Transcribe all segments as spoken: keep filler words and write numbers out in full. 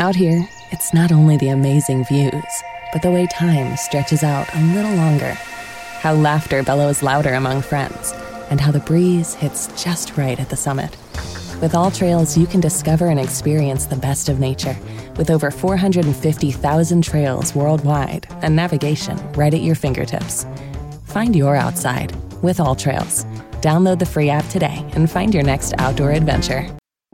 Out here, it's not only the amazing views, but the way time stretches out a little longer. How laughter bellows louder among friends, and how the breeze hits just right at the summit. With All Trails, you can discover and experience the best of nature with over four hundred fifty thousand trails worldwide and navigation right at your fingertips. Find your outside with All Trails. Download the free app today and find your next outdoor adventure.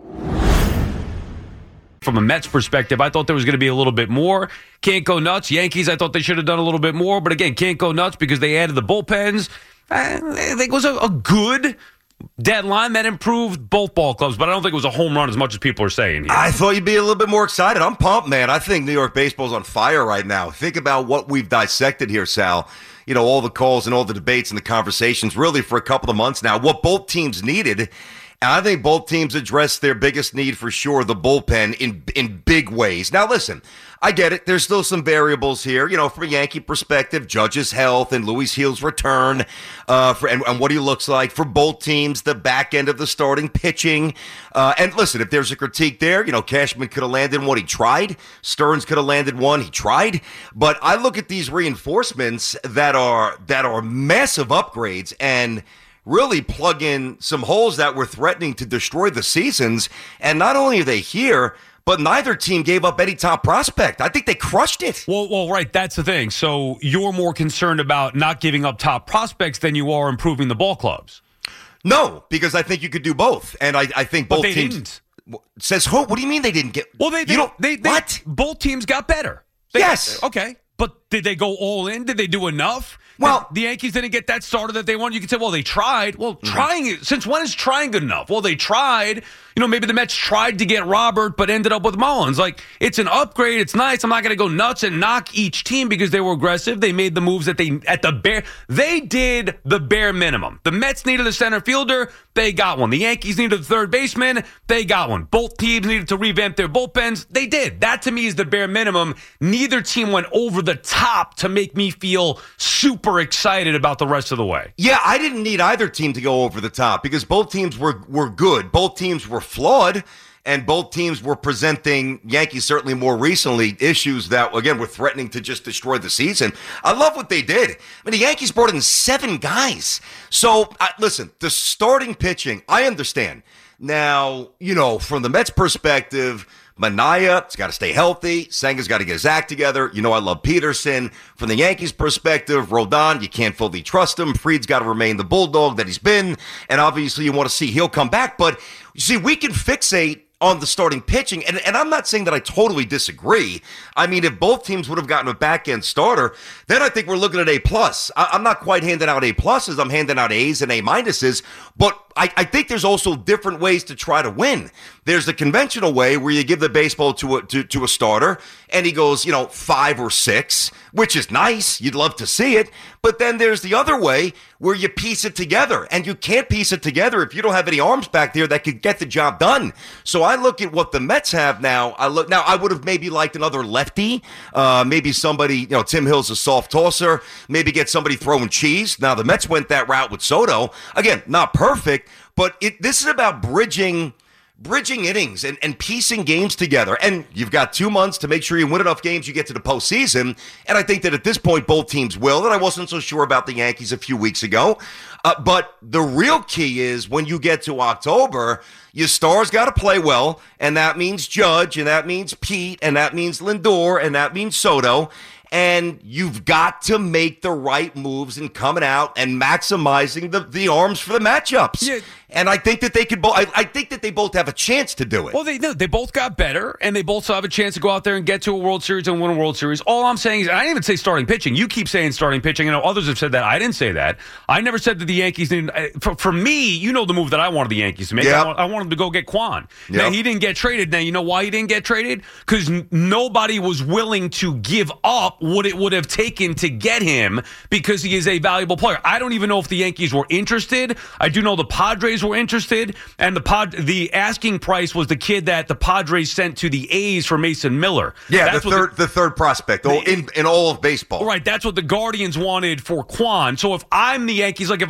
From a Mets perspective, I thought there was going to be a little bit more. Can't go nuts. Yankees, I thought they should have done a little bit more. But again, can't go nuts because they added the bullpens. I think it was a, a good deadline that improved both ball clubs, but I don't think it was a home run as much as people are saying here. I thought you'd be a little bit more excited. I'm pumped, man. I think New York baseball's on fire right now. Think about what we've dissected here, Sal. You know, all the calls and all the debates and the conversations really for a couple of months now. What both teams needed, and I think both teams addressed their biggest need for sure, the bullpen, in in big ways. Now, listen, I get it. There's still some variables here. You know, from a Yankee perspective, Judge's health and Luis Gil's return, uh, for, and, and what he looks like for both teams, the back end of the starting pitching. Uh, and listen, if there's a critique there, you know, Cashman could have landed one. He tried. Stearns could have landed one. He tried. But I look at these reinforcements that are that are massive upgrades and really plug in some holes that were threatening to destroy the seasons. And not only are they here, but neither team gave up any top prospect. I think they crushed it. Well, well, right. That's the thing. So you're more concerned about not giving up top prospects than you are improving the ball clubs. No, because I think you could do both. And I, I think both but they teams. Didn't. Says who? What do you mean they didn't get? Well, they, they, you don't, they, they what? Both teams got better. They, yes. Okay. But did they go all in? Did they do enough? Well, the, the Yankees didn't get that starter that they wanted. You could say, well, they tried. Well, mm-hmm. trying, since when is trying good enough? Well, they tried. You know, maybe the Mets tried to get Robert, but ended up with Mullins. Like, it's an upgrade. It's nice. I'm not going to go nuts and knock each team because they were aggressive. They made the moves that they, at the bare, they did the bare minimum. The Mets needed a center fielder. They got one. The Yankees needed a third baseman. They got one. Both teams needed to revamp their bullpens. They did. That, to me, is the bare minimum. Neither team went over the top to make me feel super excited about the rest of the way. Yeah, I didn't need either team to go over the top because both teams were, were good. Both teams were flawed, and both teams were presenting, Yankees certainly more recently, issues that, again, were threatening to just destroy the season. I love what they did. I mean, the Yankees brought in seven guys. So, uh, listen, the starting pitching, I understand. Now, you know, from the Mets' perspective, Manaea, it's got to stay healthy. Senga's got to get his act together. You know, I love Peterson. From the Yankees' perspective, Rodon, you can't fully trust him. Fried's got to remain the bulldog that he's been. And obviously, you want to see he'll come back. But you see, we can fixate on the starting pitching. And, and I'm not saying that I totally disagree. I mean, if both teams would have gotten a back-end starter, then I think we're looking at A+. plus. I'm not quite handing out A pluses. I'm handing out A's and A minuses. But I, I think there's also different ways to try to win. There's the conventional way where you give the baseball to a, to, to a starter, and he goes, you know, five or six, which is nice. You'd love to see it. But then there's the other way where you piece it together, and you can't piece it together if you don't have any arms back there that could get the job done. So I look at what the Mets have now. I look now. I would have maybe liked another lefty, uh, maybe somebody. You know, Tim Hill's a soft tosser. Maybe get somebody throwing cheese. Now the Mets went that route with Soto. Again, not perfect, but it, this is about bridging. Bridging innings and, and piecing games together. And you've got two months to make sure you win enough games you get to the postseason. And I think that at this point, both teams will. And I wasn't so sure about the Yankees a few weeks ago. Uh, but the real key is when you get to October, your stars got to play well. And that means Judge, and that means Pete, and that means Lindor, and that means Soto. And you've got to make the right moves in coming out and maximizing the, the arms for the matchups. Yeah. And I think that they could both. I, I think that they both have a chance to do it. Well, they no, they both got better, and they both still have a chance to go out there and get to a World Series and win a World Series. All I'm saying is, I didn't even say starting pitching. You keep saying starting pitching. I know others have said that. I didn't say that. I never said that the Yankees didn't. For, for me, you know the move that I wanted the Yankees to make. Yep. I, want, I wanted them to go get Kwan. Yep. Now he didn't get traded. Now you know why he didn't get traded? Because n- nobody was willing to give up what it would have taken to get him because he is a valuable player. I don't even know if the Yankees were interested. I do know the Padres were interested. And the pod, the asking price was the kid that the Padres sent to the A's for Mason Miller. Yeah, that's the third, the, the third prospect the, in in all of baseball. Right, that's what the Guardians wanted for Kwan. So if I'm the Yankees, like if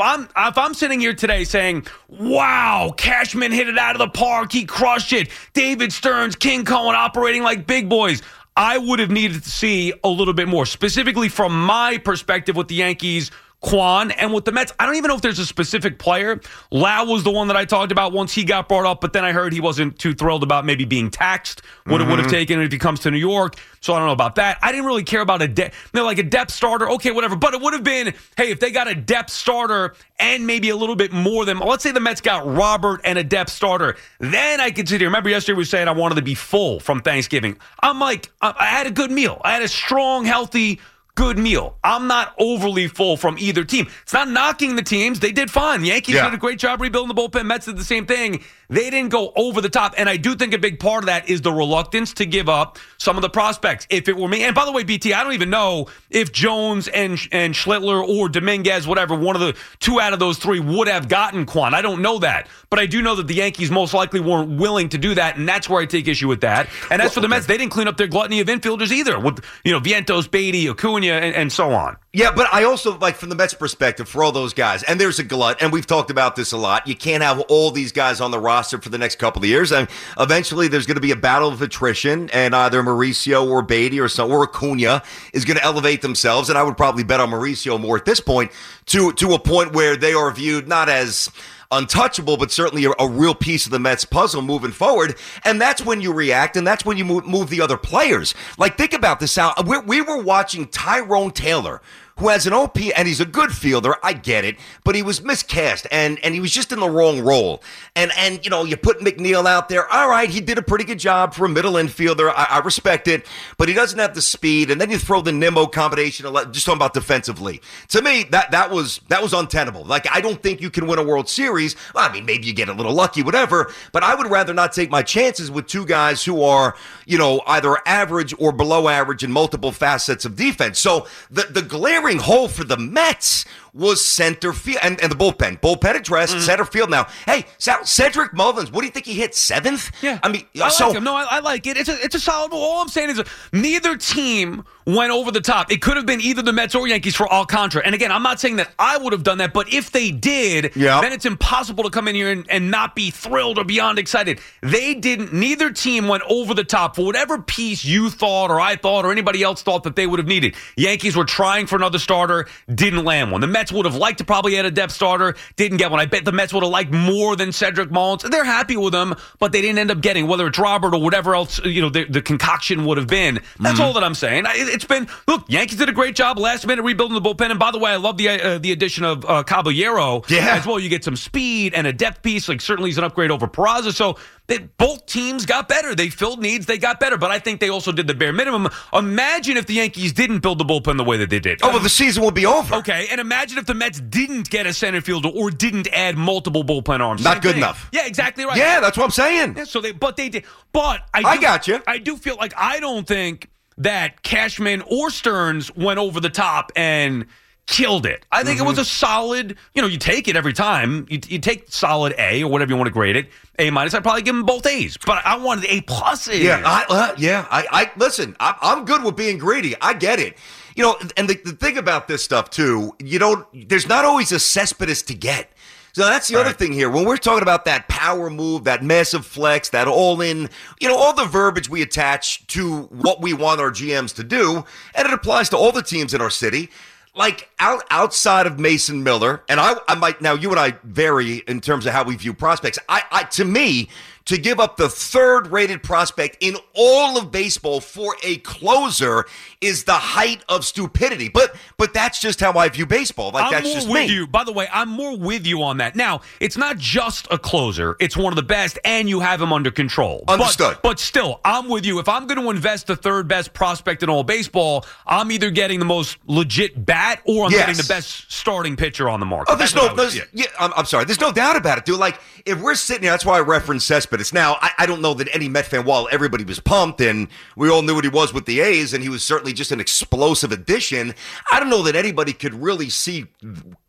I'm if I'm sitting here today saying, wow, Cashman hit it out of the park, he crushed it, David Stearns, King Cohen operating like big boys, I would have needed to see a little bit more, specifically from my perspective with the Yankees, Kwan, and with the Mets. I don't even know if there's a specific player. Lau was the one that I talked about once he got brought up, but then I heard he wasn't too thrilled about maybe being taxed, what mm-hmm. it would have taken if he comes to New York. So I don't know about that. I didn't really care about a de- you know, like a depth starter. Okay, whatever. But it would have been, hey, if they got a depth starter and maybe a little bit more than, let's say the Mets got Robert and a depth starter, then I could sit here. Remember yesterday we were saying I wanted to be full from Thanksgiving. I'm like, I had a good meal. I had a strong, healthy, good meal. I'm not overly full from either team. It's not knocking the teams. They did fine. The Yankees yeah. did a great job rebuilding the bullpen. Mets did the same thing. They didn't go over the top. And I do think a big part of that is the reluctance to give up some of the prospects. If it were me, and by the way, B T, I don't even know if Jones and and Schlittler or Dominguez, whatever, one of the two out of those three would have gotten Kwan. I don't know that. But I do know that the Yankees most likely weren't willing to do that, and that's where I take issue with that. And as well, for the okay. Mets, they didn't clean up their gluttony of infielders either, with, you know, Vientos, Beatty, Acuna, and, and so on. Yeah, but I also, like, from the Mets' perspective, for all those guys, and there's a glut, and we've talked about this a lot, you can't have all these guys on the roster for the next couple of years. I mean, eventually, there's going to be a battle of attrition, and either Mauricio or Beatty or some, or Acuna is going to elevate themselves, and I would probably bet on Mauricio more at this point, to to a point where they are viewed not as untouchable, but certainly a, a real piece of the Mets puzzle moving forward. And that's when you react, and that's when you move, move the other players. Like, think about this out. We, we were watching Tyrone Taylor, who has an O P, and he's a good fielder, I get it, but he was miscast, and, and he was just in the wrong role. And, and you know, you put McNeil out there, all right, he did a pretty good job for a middle infielder, I, I respect it, but he doesn't have the speed, and then you throw the Nimmo combination, just talking about defensively. To me, that that was that was untenable. Like, I don't think you can win a World Series. Well, I mean, maybe you get a little lucky, whatever, but I would rather not take my chances with two guys who are, you know, either average or below average in multiple facets of defense. So the, the glaring hole for the Mets was center field and, and the bullpen. Bullpen addressed, mm-hmm. center field now. Hey, Cedric Mullins, what do you think he hit? Seventh? Yeah. I mean, I so. like him. No, I, I like it. It's a, it's a solid. All I'm saying is neither team went over the top. It could have been either the Mets or Yankees for Alcantara. And again, I'm not saying that I would have done that, but if they did, yep. then it's impossible to come in here and, and not be thrilled or beyond excited. They didn't. Neither team went over the top for whatever piece you thought or I thought or anybody else thought that they would have needed. Yankees were trying for another starter, didn't land one. The Mets would have liked to probably add a depth starter, didn't get one. I bet the Mets would have liked more than Cedric Mullins. They're happy with him, but they didn't end up getting, whether it's Robert or whatever else, you know, the, the concoction would have been. That's mm-hmm. all that I'm saying. It, it's been, look, Yankees did a great job last minute rebuilding the bullpen. And by the way, I love the uh, the addition of uh, Caballero yeah. as well. You get some speed and a depth piece. Like, certainly he's an upgrade over Peraza. So they, both teams got better. They filled needs. They got better. But I think they also did the bare minimum. Imagine if the Yankees didn't build the bullpen the way that they did. Oh, well, the season would be over. Okay, and imagine if the Mets didn't get a center fielder or didn't add multiple bullpen arms. Not Same good thing. enough. Yeah, exactly right. Yeah, that's what I'm saying. Yeah, so they, but they did. But I, do, I got you. I do feel like I don't think that Cashman or Stearns went over the top and killed it. I think mm-hmm. it was a solid, you know, you take it every time. You, you take solid A or whatever you want to grade it. A minus. I'd probably give them both A's, but I wanted A pluses. Yeah, I, uh, yeah. I, I listen. I, I'm good with being greedy. I get it. You know, and the, the thing about this stuff too, you don't. There's not always a Cespedes to get. So that's the all other right. thing here. When we're talking about that power move, that massive flex, that all-in, you know, all the verbiage we attach to what we want our G Ms to do, and it applies to all the teams in our city. Like, out, outside of Mason Miller, and I, I might, now you and I vary in terms of how we view prospects. I, I to me, to give up the third-rated prospect in all of baseball for a closer is the height of stupidity. But but that's just how I view baseball. Like, I'm that's more just with me. you. By the way, I'm more with you on that. Now, it's not just a closer. It's one of the best, and you have him under control. Understood. But, but still, I'm with you. If I'm going to invest the third-best prospect in all baseball, I'm either getting the most legit bat or I'm yes. getting the best starting pitcher on the market. Oh, there's that's no, there's, yeah. yeah, I'm, I'm sorry. There's no doubt about it, dude. Like, if we're sitting here, that's why I referenced Cespedes. Now, I, I don't know that any Met fan, while everybody was pumped and we all knew what he was with the A's, and he was certainly just an explosive addition, I don't know that anybody could really see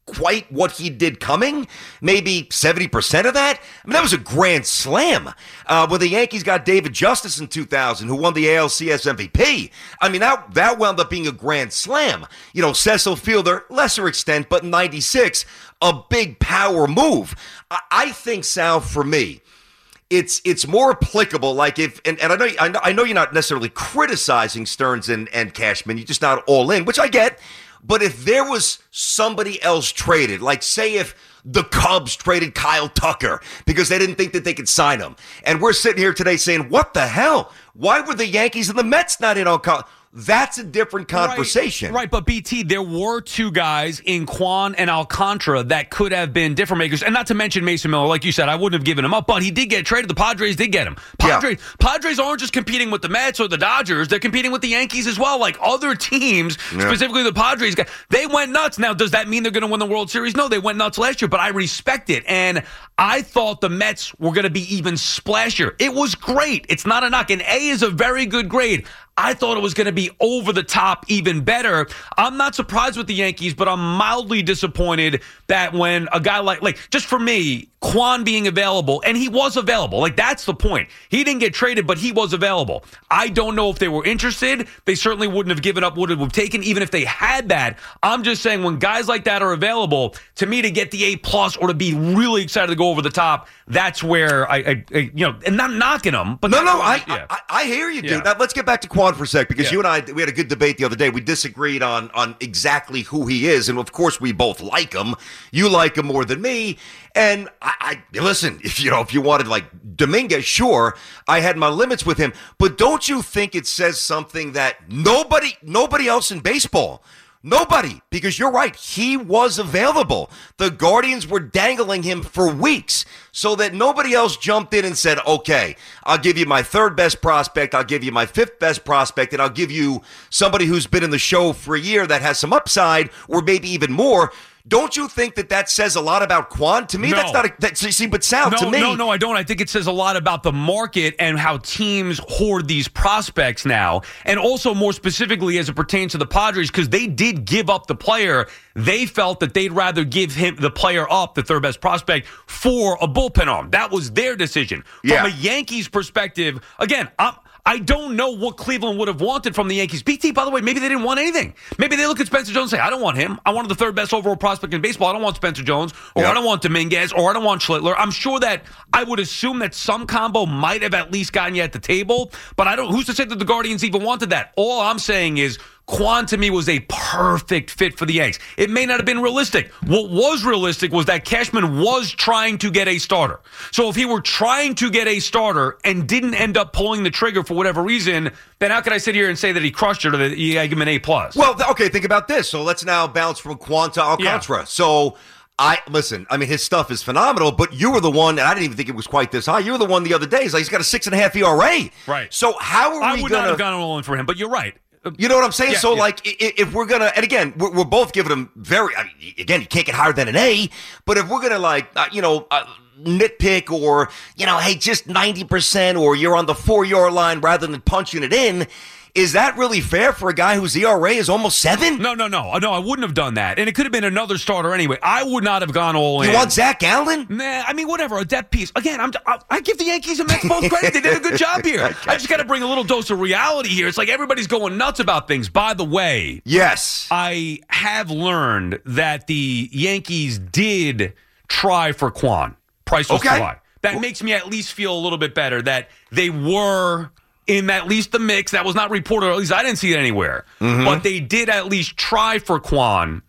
quite what he did coming, maybe seventy percent of that. I mean, that was a grand slam. Uh, when the Yankees got David Justice in two thousand, who won the A L C S M V P, I mean, that, that wound up being a grand slam. You know, Cecil Fielder, lesser extent, but in ninety-six, a big power move. I, I think, Sal, for me, It's it's more applicable, like if, and, and I know I know I know you're not necessarily criticizing Stearns and, and Cashman, you're just not all in, which I get. But if there was somebody else traded, like say if the Cubs traded Kyle Tucker because they didn't think that they could sign him, and we're sitting here today saying, what the hell? Why were the Yankees and the Mets not in on Kyle? That's a different conversation. Right, right, but B T, there were two guys in Kwan and Alcantara that could have been different makers, and not to mention Mason Miller. Like you said, I wouldn't have given him up, but he did get traded. The Padres did get him. Padres, yeah. Padres aren't just competing with the Mets or the Dodgers. They're competing with the Yankees as well. Like other teams, yeah. specifically the Padres, they went nuts. Now, does that mean they're going to win the World Series? No, they went nuts last year, but I respect it, and I thought the Mets were going to be even splashier. It was great. It's not a knock. An A is a very good grade. I thought it was going to be over the top, even better. I'm not surprised with the Yankees, but I'm mildly disappointed that when a guy like, like just for me, Kwan being available, and he was available. Like, that's the point. He didn't get traded, but he was available. I don't know if they were interested. They certainly wouldn't have given up what it would have taken, even if they had that. I'm just saying when guys like that are available, to me, to get the A plus or to be really excited to go over the top, that's where I, I, I you know, and not knocking them. But no, no, I, I, yeah. I, I hear you, dude. Yeah. Now, let's get back to Kwan for a sec, because Yeah. you and I, we had a good debate the other day. We disagreed on on exactly who he is, and of course, we both like him. You like him more than me, and I, I listen. If you know, if you wanted like Dominguez, sure, I had my limits with him, but don't you think it says something that nobody, nobody else in baseball. Nobody, because you're right, he was available. The Guardians were dangling him for weeks so that nobody else jumped in and said, okay, I'll give you my third best prospect, I'll give you my fifth best prospect, and I'll give you somebody who's been in the show for a year that has some upside or maybe even more. Don't you think that that says a lot about Kwan? To me, No. that's not a, that, see, but Sal, No, to me. no, no, I don't. I think it says a lot about the market and how teams hoard these prospects now. And also more specifically as it pertains to the Padres, because they did give up the player. They felt that they'd rather give him the player up, the third best prospect, for a bullpen arm. That was their decision. Yeah. From a Yankees perspective, again, I'm I don't know what Cleveland would have wanted from the Yankees. B T, by the way, maybe they didn't want anything. Maybe they look at Spencer Jones and say, I don't want him. I wanted the third best overall prospect in baseball. I don't want Spencer Jones, or yeah. I don't want Dominguez, or I don't want Schlittler. I'm sure that I would assume that some combo might have at least gotten you at the table, but I don't. Who's to say that the Guardians even wanted that? All I'm saying is Kwan to me was a perfect fit for the Yanks. It may not have been realistic. What was realistic was that Cashman was trying to get a starter. So if he were trying to get a starter and didn't end up pulling the trigger for whatever reason, then how could I sit here and say that he crushed it or that you give him an A plus? Well, okay, think about this. So let's now bounce from Kwan to Alcantara. Yeah. So I listen, I mean, his stuff is phenomenal, but you were the one, and I didn't even think it was quite this high. You were the one the other day. He's like, he's got a six and a half E R A. Right. So how are I we would gonna, not have gone all in for him, but you're right. You know what I'm saying? Yeah, so, yeah. like, if we're going to, and again, we're, we're both giving him very, I mean, again, you can't get higher than an A, but if we're going to, like, uh, you know, uh, nitpick or, you know, hey, just ninety percent or you're on the four-yard line rather than punching it in, is that really fair for a guy whose E R A is almost seven? No, no, no. No, I wouldn't have done that. And it could have been another starter anyway. I would not have gone all in. You want Zach Allen? Nah, I mean, whatever, a depth piece. Again, I'm, I, I give the Yankees and Mets both credit. They did a good job here. I just got to bring a little dose of reality here. It's like everybody's going nuts about things. By the way, yes, I have learned that the Yankees did try for Kwan. Price was okay. too high. That makes me at least feel a little bit better that they were in at least the mix. That was not reported, or at least I didn't see it anywhere. Mm-hmm. But they did at least try for Kwan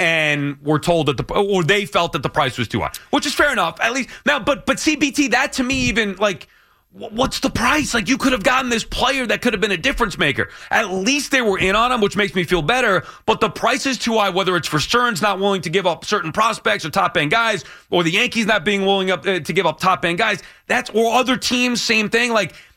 and were told that the, or they felt that the price was too high, which is fair enough. At least now, but but C B T, that to me even like, what's the price? Like, you could have gotten this player that could have been a difference maker. At least they were in on him, which makes me feel better. But the price is too high, whether it's for Stearns not willing to give up certain prospects or top-end guys, or the Yankees not being willing up uh, to give up top-end guys. That's or other teams, same thing. Like,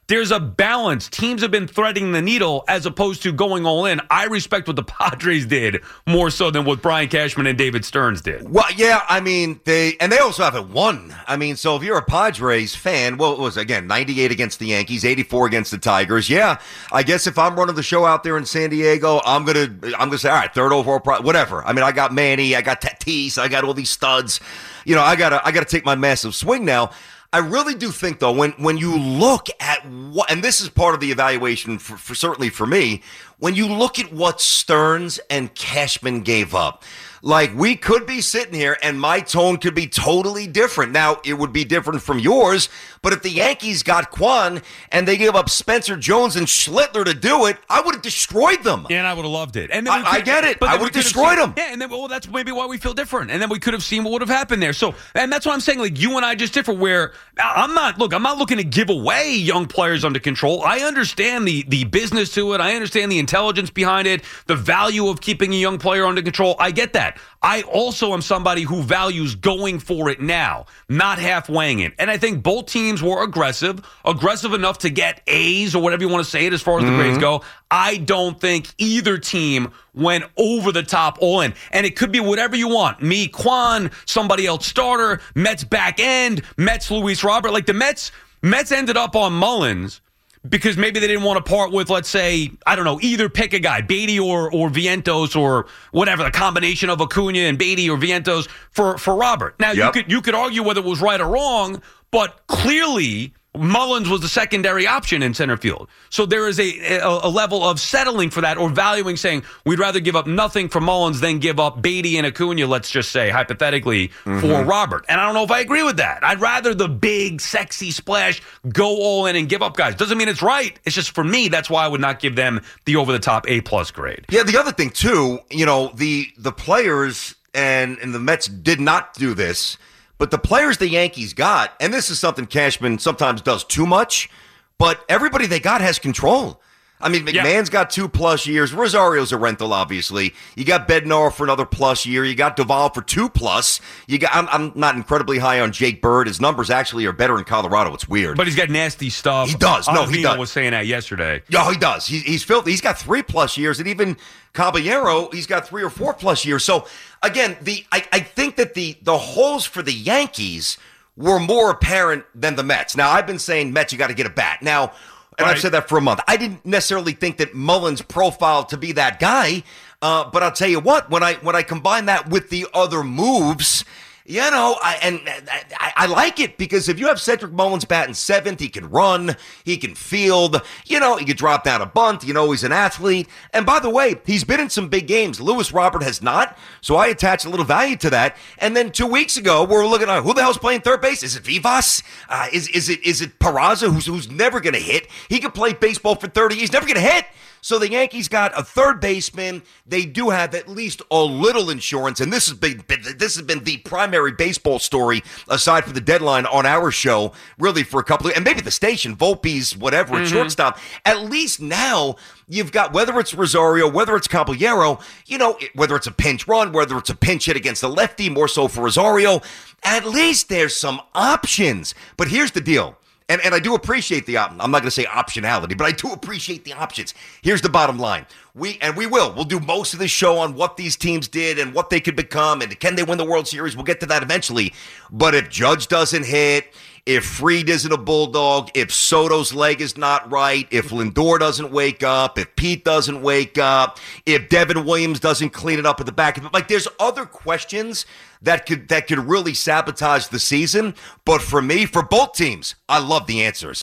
there's a balance. Teams have been threading the needle as opposed to going all in. I respect what the Padres did more so than what Brian Cashman and David Stearns did. Well, yeah, I mean, they and they also haven't won. I mean, so if you're a Padres fan, well, it was, again, ninety-eight against the Yankees, eighty-four against the Tigers. Yeah, I guess if I'm running the show out there in San Diego, I'm going to I'm gonna say, all right, third overall, whatever. I mean, I got Manny, I got Tatis, I got all these studs. You know, I gotta I gotta take my massive swing now. I really do think, though, when when you look at what, and this is part of the evaluation for, for certainly for me, when you look at what Stearns and Cashman gave up, like, we could be sitting here and my tone could be totally different. Now, it would be different from yours, but if the Yankees got Kwan and they gave up Spencer Jones and Schlittler to do it, I would have destroyed them. Yeah, and I would have loved it. And then I, I get it. I would have destroyed them. Yeah, and then, well, that's maybe why we feel different. And then we could have seen what would have happened there. So, and that's what I'm saying. Like, you and I just differ where I'm not, look, I'm not looking to give away young players under control. I understand the, the business to it. I understand the intelligence behind it, the value of keeping a young player under control. I get that. I also am somebody who values going for it now, not half-weighing it. And I think both teams were aggressive, aggressive enough to get A's or whatever you want to say it as far as mm-hmm. the grades go. I don't think either team went over the top all in. And it could be whatever you want. Me, Kwan, somebody else starter, Mets back end, Mets Luis Robert. Like the Mets, Mets ended up on Mullins because maybe they didn't want to part with, let's say, I don't know, either pick a guy, Beatty or or Vientos or whatever, the combination of Acuna and Beatty or Vientos for, for Robert. Now, yep. you could you could argue whether it was right or wrong, but clearly Mullins was the secondary option in center field. So there is a, a, a level of settling for that or valuing saying we'd rather give up nothing for Mullins than give up Beatty and Acuna, let's just say, hypothetically, mm-hmm. for Robert. And I don't know if I agree with that. I'd rather the big, sexy splash go all in and give up guys. Doesn't mean it's right. It's just for me, that's why I would not give them the over-the-top A-plus grade. Yeah, the other thing, too, you know, the the players, and, and the Mets did not do this, but the players the Yankees got, and this is something Cashman sometimes does too much, but everybody they got has control. I mean, McMahon's yeah. got two plus years. Rosario's a rental, obviously. You got Bednar for another plus year. You got Duvall for two plus. You got. I'm, I'm not incredibly high on Jake Bird. His numbers actually are better in Colorado. It's weird, but he's got nasty stuff. He does. No, Avino he does. Was saying that yesterday. Yeah, he does. He, he's filthy. He's got three plus years, and even Caballero, he's got three or four plus years. So again, the I, I think that the the holes for the Yankees were more apparent than the Mets. Now, I've been saying Mets, you got to get a bat now. And right. I've said that for a month. I didn't necessarily think that Mullins profiled to be that guy, uh, but I'll tell you what, when I when I combine that with the other moves, you know, I, and I, I like it because if you have Cedric Mullins batting seventh, he can run, he can field, you know, he can drop down a bunt, you know, he's an athlete. And by the way, he's been in some big games. Luis Robert has not, so I attach a little value to that. And then two weeks ago, we were looking at who the hell's playing third base? Is it Vivas? Uh, is is it is it Peraza, who's who's never going to hit? He could play baseball for thirty years, never going to hit. So the Yankees got a third baseman. They do have at least a little insurance, and this has been this has been the primary baseball story aside from the deadline on our show, really for a couple of, and maybe the station, Volpe's, whatever, mm-hmm. at shortstop. At least now you've got, whether it's Rosario, whether it's Caballero, you know, whether it's a pinch run, whether it's a pinch hit against a lefty, more so for Rosario, at least there's some options. But here's the deal. And and I do appreciate the op- I'm not going to say optionality, but I do appreciate the options. Here's the bottom line. We and we will. We'll do most of this show on what these teams did and what they could become and can they win the World Series. We'll get to that eventually. But if Judge doesn't hit, if Fried isn't a Bulldog, if Soto's leg is not right, if Lindor doesn't wake up, if Pete doesn't wake up, if Devin Williams doesn't clean it up at the back of it, like there's other questions that could that could really sabotage the season. But for me, for both teams, I love the answers.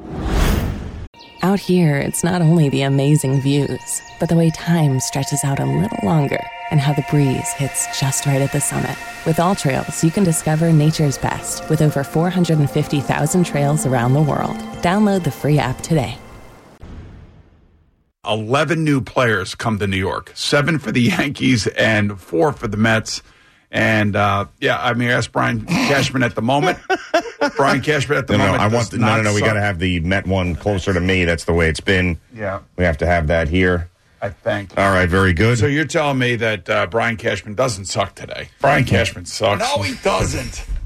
Out here, it's not only the amazing views, but the way time stretches out a little longer and how the breeze hits just right at the summit. With All Trails, you can discover nature's best with over four hundred fifty thousand trails around the world. Download the free app today. eleven new players come to New York, seven for the Yankees and four for the Mets. And, uh, yeah, I mean, ask Brian Cashman at the moment. Brian Cashman at the no, moment. No, I want the, no, no, no. We got to have the Met one closer to me. That's the way it's been. Yeah. We have to have that here. I think. All right, very good. So you're telling me that uh, Brian Cashman doesn't suck today? Brian Cashman sucks. No, he doesn't.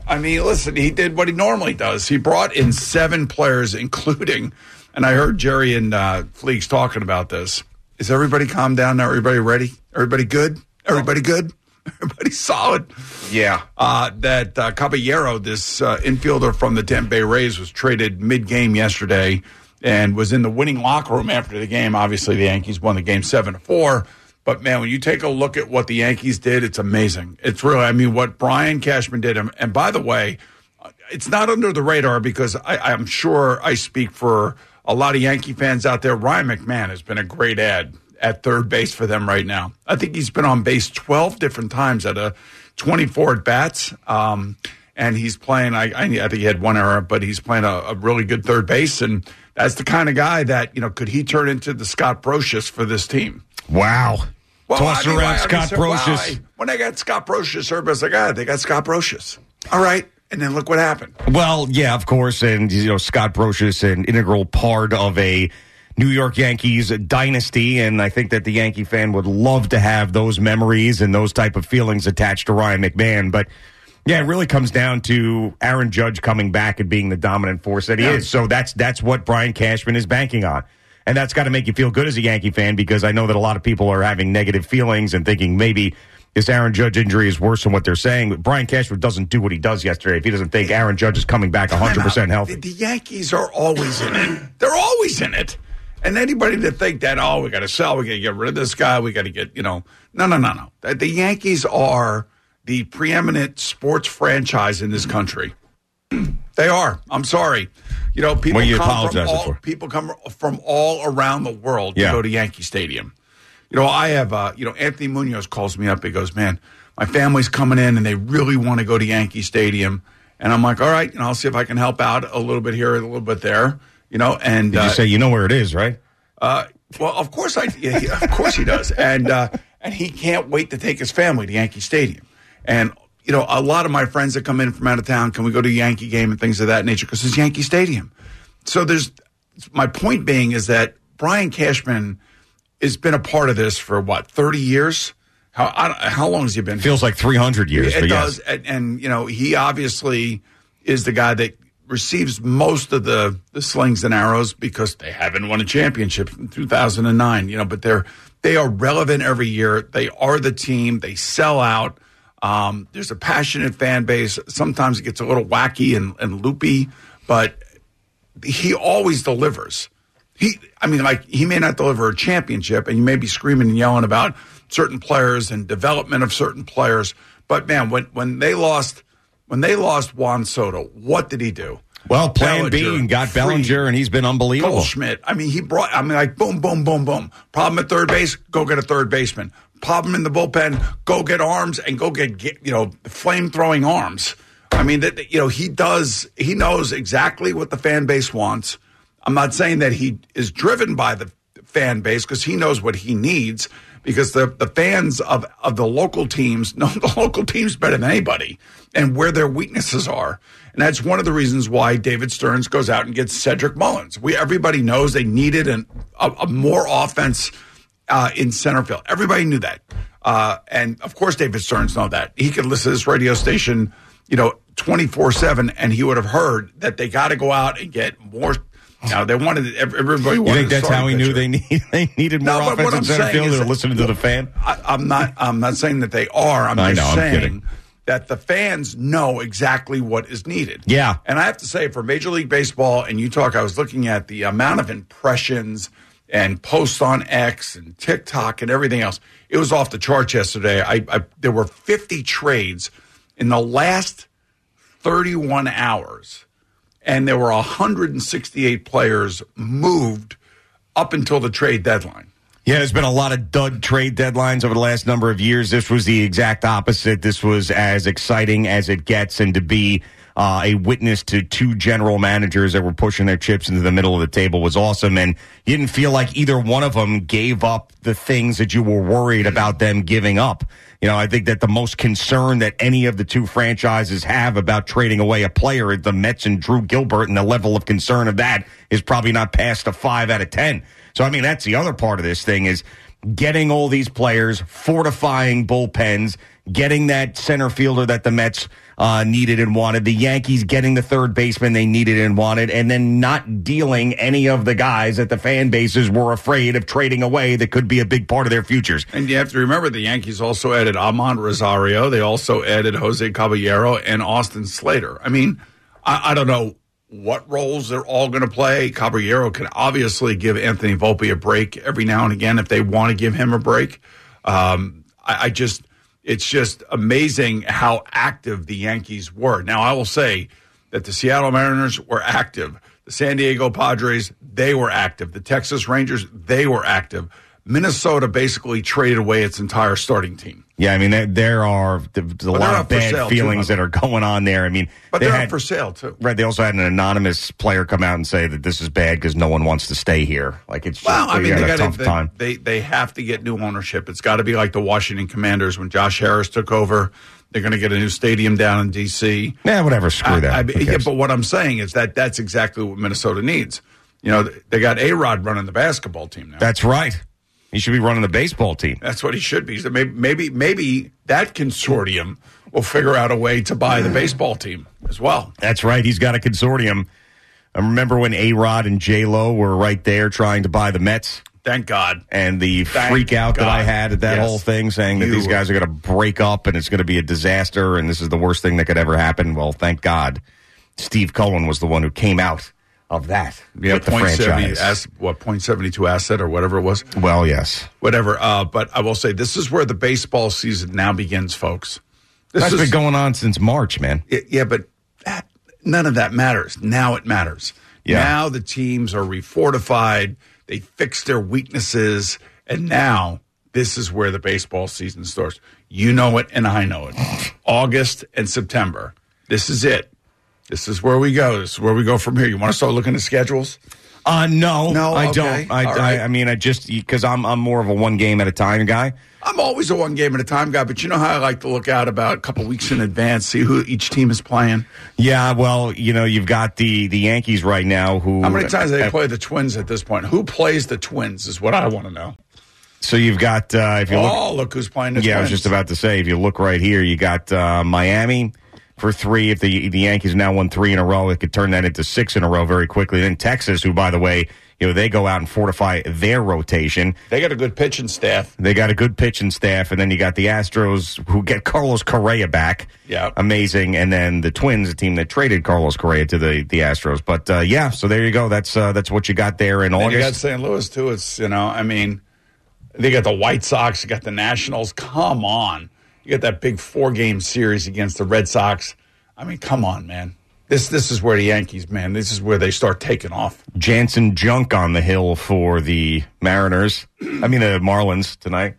I mean, listen, he did what he normally does. He brought in seven players, including, and I heard Jerry and uh, Fleeks talking about this. Is everybody calm down now? Everybody ready? Everybody good? Everybody good? Everybody solid? Yeah. Uh, that uh, Caballero, this uh, infielder from the Tampa Bay Rays, was traded mid-game yesterday and was in the winning locker room after the game. Obviously, the Yankees won the game seven to four. But, man, when you take a look at what the Yankees did, it's amazing. It's really, I mean, what Brian Cashman did. And, and by the way, it's not under the radar because I, I'm sure I speak for a lot of Yankee fans out there. Ryan McMahon has been a great ad at third base for them right now. I think he's been on base twelve different times at a twenty-four at-bats. Um, and he's playing, I, I think he had one error, but he's playing a, a really good third base. And that's the kind of guy that, you know, could he turn into the Scott Brosius for this team? Wow. Well, Toss I mean, around I mean, Scott so, Brosius. wow, when they got Scott Brosius, everybody's like, ah, they got Scott Brosius. All right. And then look what happened. Well, yeah, of course. And, you know, Scott Brosius, an integral part of a New York Yankees dynasty. And I think that the Yankee fan would love to have those memories and those type of feelings attached to Ryan McMahon. But, yeah, it really comes down to Aaron Judge coming back and being the dominant force that he yeah. is. So that's that's what Brian Cashman is banking on. And that's got to make you feel good as a Yankee fan because I know that a lot of people are having negative feelings and thinking maybe this Aaron Judge injury is worse than what they're saying. But Brian Cashman doesn't do what he does yesterday if he doesn't think Aaron Judge is coming back one hundred percent healthy. The, the Yankees are always in it. They're always in it. And anybody that think that, oh, we got to sell, we got to get rid of this guy, we got to get, you know, no, no, no, no. The Yankees are the preeminent sports franchise in this country. They are. I'm sorry. You know, people what are you come apologizing from all, for? People come from all around the world to yeah. go to Yankee Stadium. You know, I have, uh, you know, Anthony Munoz calls me up. He goes, man, my family's coming in and they really want to go to Yankee Stadium. And I'm like, all right, you know, I'll see if I can help out a little bit here, a little bit there. You know, and Did you uh, say you know where it is, right? Uh, well, of course I, yeah, yeah, of course he does, and uh, and he can't wait to take his family to Yankee Stadium. And you know, a lot of my friends that come in from out of town, can we go to a Yankee game and things of that nature? Because it's Yankee Stadium. So there's my point being is that Brian Cashman has been a part of this for what thirty years. How I, how long has he been? Feels like three hundred years. It but does, yes. and, and you know, he obviously is the guy that receives most of the, the slings and arrows because they haven't won a championship in two thousand nine, you know, but they're, they are relevant every year. They are the team. They sell out. Um, there's a passionate fan base. Sometimes it gets a little wacky and, and loopy, but he always delivers. He, I mean, like he may not deliver a championship and you may be screaming and yelling about certain players and development of certain players. But man, when, when they lost, When they lost Juan Soto, what did he do? Well, plan Bellinger, B and got free, Bellinger, and he's been unbelievable. Goldschmidt. I mean, he brought, I mean, like, boom, boom, boom, boom. Problem at third base, go get a third baseman. Problem in the bullpen, go get arms and go get, get you know, flame-throwing arms. I mean, that you know, he does, he knows exactly what the fan base wants. I'm not saying that he is driven by the fan base because he knows what he needs. Because the, the fans of, of the local teams know the local teams better than anybody and where their weaknesses are. And that's one of the reasons why David Stearns goes out and gets Cedric Mullins. We Everybody knows they needed an, a, a more offense uh, in center field. Everybody knew that. Uh, and, of course, David Stearns know that. He could listen to this radio station, you know, twenty-four seven, and he would have heard that they got to go out and get more – now they wanted everybody. Wanted you think that's how he pitcher. knew they need they needed more no, offense in center field? They're listening to the fan. I, I'm not. I'm not saying that they are. I'm I just know, saying I'm kidding. that the fans know exactly what is needed. Yeah, and I have to say, for Major League Baseball, and you talk, I was looking at the amount of impressions and posts on X and TikTok and everything else. It was off the charts yesterday. I, I there were fifty trades in the last thirty-one hours. And there were one hundred sixty-eight players moved up until the trade deadline. Yeah, there's been a lot of dud trade deadlines over the last number of years. This was the exact opposite. This was as exciting as it gets, and to be uh, a witness to two general managers that were pushing their chips into the middle of the table was awesome. And you didn't feel like either one of them gave up the things that you were worried about them giving up. You know, I think that the most concern that any of the two franchises have about trading away a player is the Mets and Drew Gilbert, and the level of concern of that is probably not past a five out of ten. So, I mean, that's the other part of this thing is getting all these players, fortifying bullpens, getting that center fielder that the Mets uh, needed and wanted, the Yankees getting the third baseman they needed and wanted, and then not dealing any of the guys that the fan bases were afraid of trading away that could be a big part of their futures. And you have to remember the Yankees also added Amon Rosario. They also added Jose Caballero and Austin Slater. I mean, I, I don't know what roles they're all going to play. Caballero can obviously give Anthony Volpe a break every now and again if they want to give him a break. Um, I, I just... It's just amazing how active the Yankees were. Now, I will say that the Seattle Mariners were active. The San Diego Padres, they were active. The Texas Rangers, they were active. Minnesota basically traded away its entire starting team. Yeah, I mean, there, there are there's a lot of bad feelings too, that are going on there. I mean, but they they're had, up for sale, too. Right, they also had an anonymous player come out and say that this is bad because no one wants to stay here. Like, it's just, well, I mean, they they got a tough they, time. They, they have to get new ownership. It's got to be like the Washington Commanders when Josh Harris took over. They're going to get a new stadium down in D C Yeah, whatever, screw I, that. I, yeah, but what I'm saying is that that's exactly what Minnesota needs. You know, they got A-Rod running the basketball team now. That's right. He should be running the baseball team. That's what he should be. So maybe, maybe, maybe that consortium will figure out a way to buy the baseball team as well. That's right. He's got a consortium. I remember when A-Rod and J-Lo were right there trying to buy the Mets. Thank God. And the Thank freak out God. that I had at that Yes. whole thing, saying that You these guys are going to break up and it's going to be a disaster and this is the worst thing that could ever happen. Well, thank God Steve Cohen was the one who came out of that Yeah, with the point franchise. as, what, point seventy two asset or whatever it was? Well, yes. Whatever. Uh, but I will say this is where the baseball season now begins, folks. This That's is, been going on since March, man. It, yeah, but that, none of that matters. Now it matters. Yeah. Now the teams are refortified. They fixed their weaknesses. And now this is where the baseball season starts. You know it and I know it. August and September. This is it. This is where we go. This is where we go from here. You want to start looking at schedules? Uh, no, No, I okay. don't. I, All right. I, I mean, I just, because I'm, I'm more of a one game at a time guy. I'm always a one game at a time guy, but you know how I like to look out about a couple weeks in advance, see who each team is playing? Yeah, well, you know, you've got the, the Yankees right now who. How many times do they uh, play the Twins at this point? Who plays the Twins is what I want to know. So you've got, uh, if you look. Oh, look who's playing the Yeah, Twins. I was just about to say, if you look right here, you got uh, Miami for three. If the the Yankees now won three in a row, it could turn that into six in a row very quickly. Then Texas, who, by the way, you know, they go out and fortify their rotation. They got a good pitching staff. They got a good pitching staff, and then you got the Astros, who get Carlos Correa back. Yeah. Amazing. And then the Twins, the team that traded Carlos Correa to the, the Astros. But, uh, yeah, so there you go. That's uh, that's what you got there in And August. you got Saint Louis, too. It's, you know, I mean, they got the White Sox, you got the Nationals. Come on. You got that big four-game series against the Red Sox. I mean, come on, man. This this is where the Yankees, man, this is where they start taking off. Jansen Junk on the hill for the Mariners. I mean, the Marlins tonight.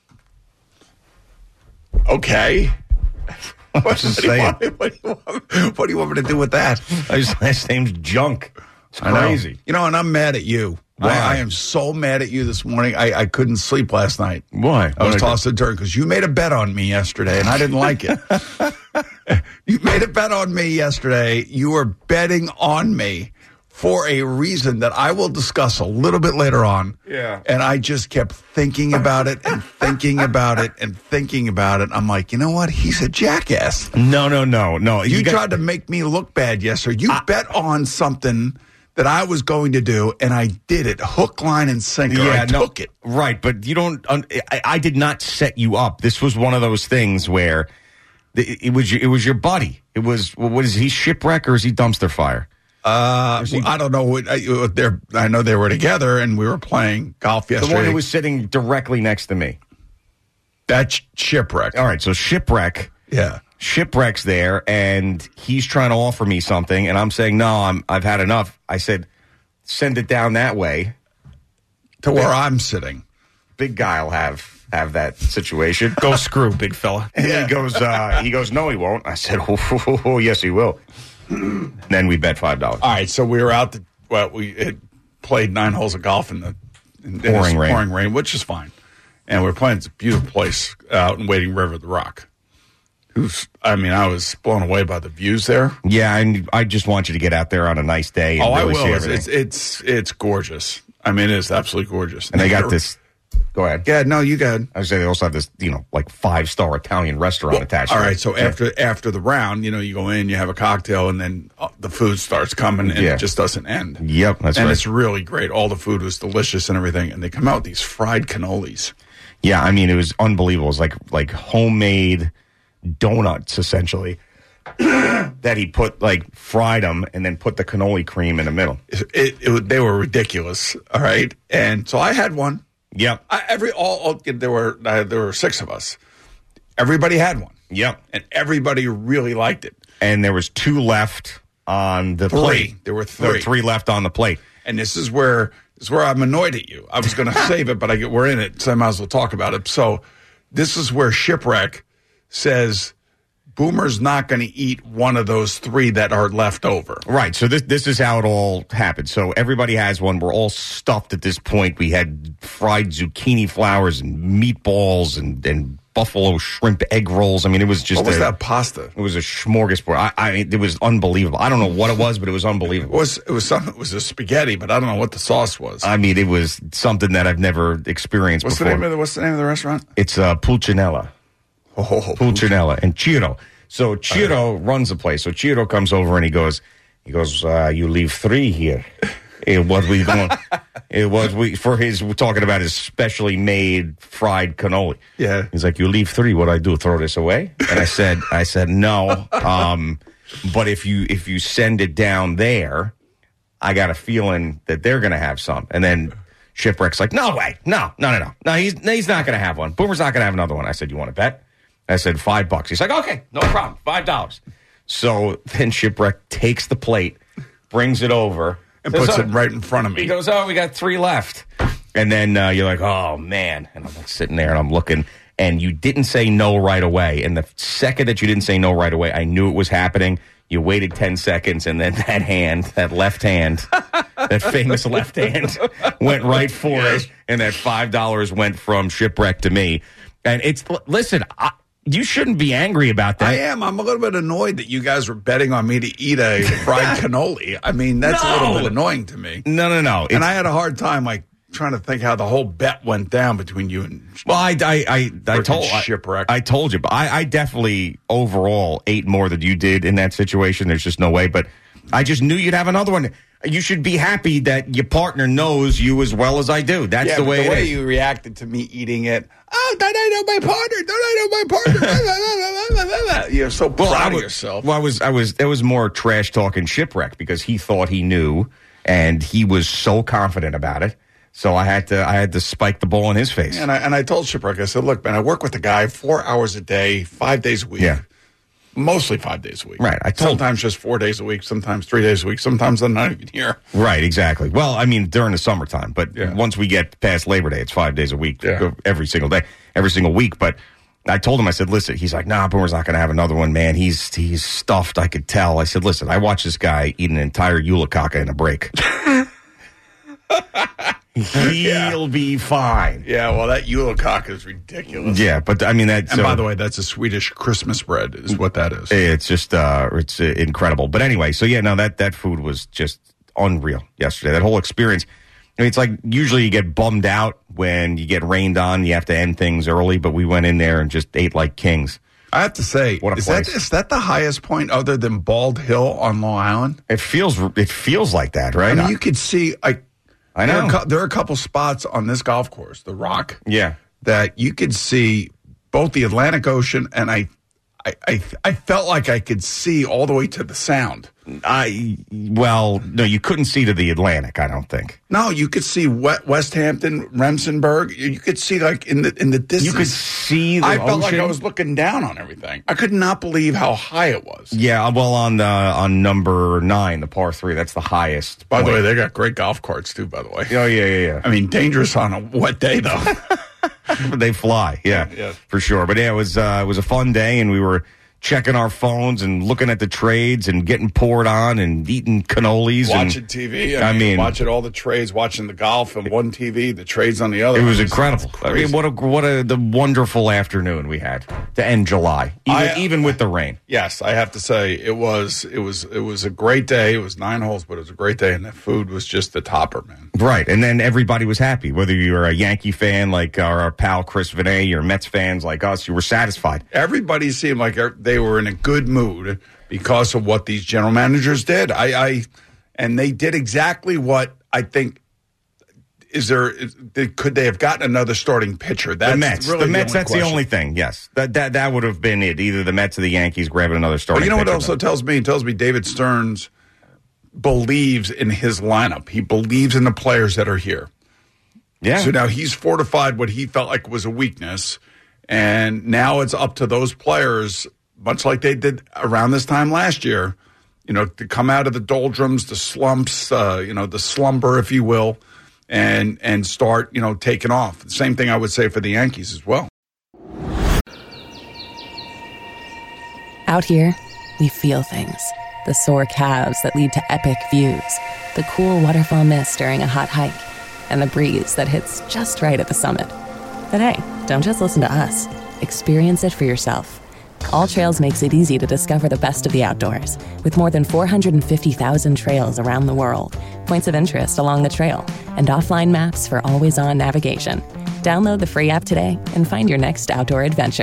Okay. What, what, just do you saying. want me, what, do you want, what do you want me to do with that? His last name's Junk. It's I know. crazy. You know, and I'm mad at you. Why? I, I am so mad at you this morning. I, I couldn't sleep last night. Why? I was What- tossed and turned because you made a bet on me yesterday, and I didn't like it. You made a bet on me yesterday. You were betting on me for a reason that I will discuss a little bit later on. Yeah. And I just kept thinking about it and thinking about it and thinking about it. I'm like, you know what? He's a jackass. No, no, no, no. You, got- tried to make me look bad yesterday. You bet on something that I was going to do, and I did it. Hook, line, and sinker. Yeah, I no, took it. Right, but you don't. Un, I, I did not set you up. This was one of those things where the, it was your, it was your buddy. It was what is he shipwreck or is he dumpster fire? Uh, well, I don't know what I, they're. I know they were together, and we were playing golf yesterday. The one who was sitting directly next to me. That's shipwreck. All right, so shipwreck. Yeah. Shipwreck's there, and he's trying to offer me something, and I'm saying no. I'm I've had enough. I said, send it down that way To where I'm sitting. Big guy will have have that situation. Go screw, big fella. And he goes, uh, he goes, no, he won't. I said, oh, oh, oh, oh yes, he will. Then we bet five dollars. All right, so we were out. To, well, we had played nine holes of golf in the in, in Pouring this rain. pouring rain, which is fine. And we were playing this beautiful place out in Wading River, the Rock. Who's, I mean, I was blown away by the views there. Yeah, and I just want you to get out there on a nice day. And Oh, I really will. See It's, everything. it's it's it's gorgeous. I mean, it is absolutely gorgeous. and they got this Go ahead. Yeah, no, you go ahead. I would say they also have this, you know, like five-star Italian restaurant Well, attached. All to right, it. so Yeah. after after the round, you know, you go in, you have a cocktail, and then uh, the food starts coming, and Yeah. it just doesn't end. Yep, that's and right. it's really great. All the food was delicious and everything, and they come out with these fried cannolis. Yeah, I mean, it was unbelievable. It was like like homemade donuts, essentially, that he put, like, fried them and then put the cannoli cream in the middle. It, it, it, they were ridiculous. All right, and so I had one. Yep. I, every all, all there were uh, there were six of us. Everybody had one. Yep. And everybody really liked it. And there was two left on the Three. plate. There were There were three. three left on the plate. And this is where this is where I'm annoyed at you. I was going to save it, but I get we're in it, so I might as well talk about it. So this is where Shipwreck says Boomer's not going to eat one of those three that are left over. Right. So this this is how it all happened. So everybody has one. We're all stuffed at this point. We had fried zucchini flowers and meatballs and, and buffalo shrimp egg rolls. I mean, it was just What was a, that pasta? It was a smorgasbord. I, I mean, it was unbelievable. I don't know what it was, but it was unbelievable. It was it was some it was a spaghetti, but I don't know what the sauce was. I mean, it was something that I've never experienced what's before. the name of the What's the name of the restaurant? It's uh, Pulcinella. Oh, Pulcinella and Ciro. So Ciro runs the place. So Ciro comes over and he goes, he goes, uh, you leave three here. It was we going. It was we for his. We're talking about his specially made fried cannoli. Yeah. He's like, you leave three. What do I do? Throw this away? And I said, I said no. Um, but if you if you send it down there, I got a feeling that they're going to have some. And then Shipwreck's like, no way, no, no, no, no, no. He's he's not going to have one. Boomer's not going to have another one. I said, you want to bet? I said, five bucks. He's like, okay, no problem, five dollars. So then Shipwreck takes the plate, brings it over. and says, puts "Oh." it right in front of me. He goes, oh, we got three left. And then uh, you're like, oh, man. And I'm like sitting there and I'm looking. And you didn't say no right away. And the second that you didn't say no right away, I knew it was happening. You waited ten seconds, and then that hand, that left hand, that famous left hand, went right for it. And that five dollars went from Shipwreck to me. And it's, listen, I, you shouldn't be angry about that. I am. I'm a little bit annoyed that you guys were betting on me to eat a fried cannoli. I mean, that's a little No. bit annoying to me. No, no, no. And It's- I had a hard time, like, trying to think how the whole bet went down between you and. Well, I, I, I, I Frickin' told I, Shipwreck. I told you, but I, I definitely overall ate more than you did in that situation. There's just no way. But I just knew you'd have another one. You should be happy that your partner knows you as well as I do. That's Yeah, the but way the it way is. you reacted to me eating it. Oh, don't I know my partner? Don't I know my partner? You're so proud I of was, yourself. Well, I was, I was, it was more trash talking Shipwreck because he thought he knew and he was so confident about it. So I had to, I had to spike the ball in his face. And I, and I told Shipwreck, I said, look, man, I work with the guy four hours a day, five days a week. Yeah. Mostly five days a week. Right, I told- Sometimes just four days a week, sometimes three days a week, sometimes I'm not even here. Right, exactly. Well, I mean, during the summertime, but Yeah. once we get past Labor Day, it's five days a week, Yeah. every single day, every single week. But I told him, I said, listen, he's like, nah, Boomer's not going to have another one, man. He's he's stuffed, I could tell. I said, listen, I watched this guy eat an entire Eulacaka in a break. He'll be fine. Yeah, well, that Eulacaka is ridiculous. Yeah, but I mean, that. And so- by the way, that's a Swedish Christmas bread, is what that is. It's just, uh, it's uh, incredible. But anyway, so yeah, no, that, that food was just unreal yesterday. That whole experience. I mean, it's like usually you get bummed out when you get rained on. You have to end things early, but we went in there and just ate like kings. I have to say, What a is that, place. is that the highest point other than Bald Hill on Long Island? It feels, it feels like that, right? I mean, you could see, like, I there know. are, a cou- there are a couple spots on this golf course, the Rock, Yeah. that you could see both the Atlantic Ocean and I, I, I, I felt like I could see all the way to the Sound. I, well, no, you couldn't see to the Atlantic, I don't think. No, you could see West, West Hampton, Remsenburg. You could see like in the in the distance. You could see the I felt like ocean? I was looking down on everything. I could not believe how high it was. Yeah, well, on the, on number nine, the par three, that's the highest. By the point. way, they got great golf carts too. By the way, Oh, yeah, yeah, yeah. I mean dangerous on a wet day though. They fly, yeah, Yeah. for sure. But yeah, it was uh, it was a fun day, and we were checking our phones and looking at the trades and getting poured on and eating cannolis. Watching and, T V. I, I mean, mean- watching all the trades, watching the golf on one T V, the trades on the other. It was It's- incredible. it's I mean, crazy. what a what a the wonderful afternoon we had to end July, even, I- even with the rain. Yes, I have to say it was it was it was a great day. It was nine holes, but it was a great day, and the food was just the topper, man. Right, and then everybody was happy. Whether you're a Yankee fan like our, our pal Chris Vinay, or Mets fans like us, you were satisfied. Everybody seemed like they were in a good mood because of what these general managers did. I, I and they did exactly what I think. Is there? Is, could they have gotten another starting pitcher? That's the Mets. Really the the Mets. That's question. the only thing. Yes, that that that would have been it. Either the Mets or the Yankees grabbing another starting. But you know pitcher, what also though. tells me? It tells me David Stearns believes in his lineup. He believes in the players that are here. Yeah. So now he's fortified what he felt like was a weakness, and now it's up to those players, much like they did around this time last year, you know, to come out of the doldrums, the slumps, uh, you know, the slumber, if you will, and and start, you know, taking off. The same thing I would say for the Yankees as well. Out here, we feel things. The sore calves that lead to epic views, the cool waterfall mist during a hot hike, and the breeze that hits just right at the summit. But hey, don't just listen to us. Experience it for yourself. All Trails makes it easy to discover the best of the outdoors, with more than four hundred fifty thousand trails around the world, points of interest along the trail, and offline maps for always-on navigation. Download the free app today and find your next outdoor adventure.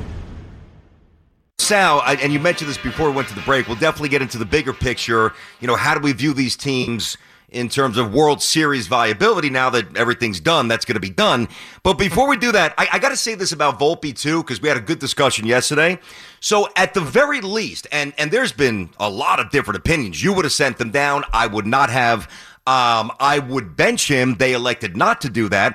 Sal, I, and you mentioned this before we went to the break, we'll definitely get into the bigger picture. You know, how do we view these teams in terms of World Series viability now that everything's done? That's going to be done. But before we do that, I, I got to say this about Volpe, too, because we had a good discussion yesterday. So at the very least, and, and there's been a lot of different opinions. You would have sent them down. I would not have. Um, I would bench him. They elected not to do that.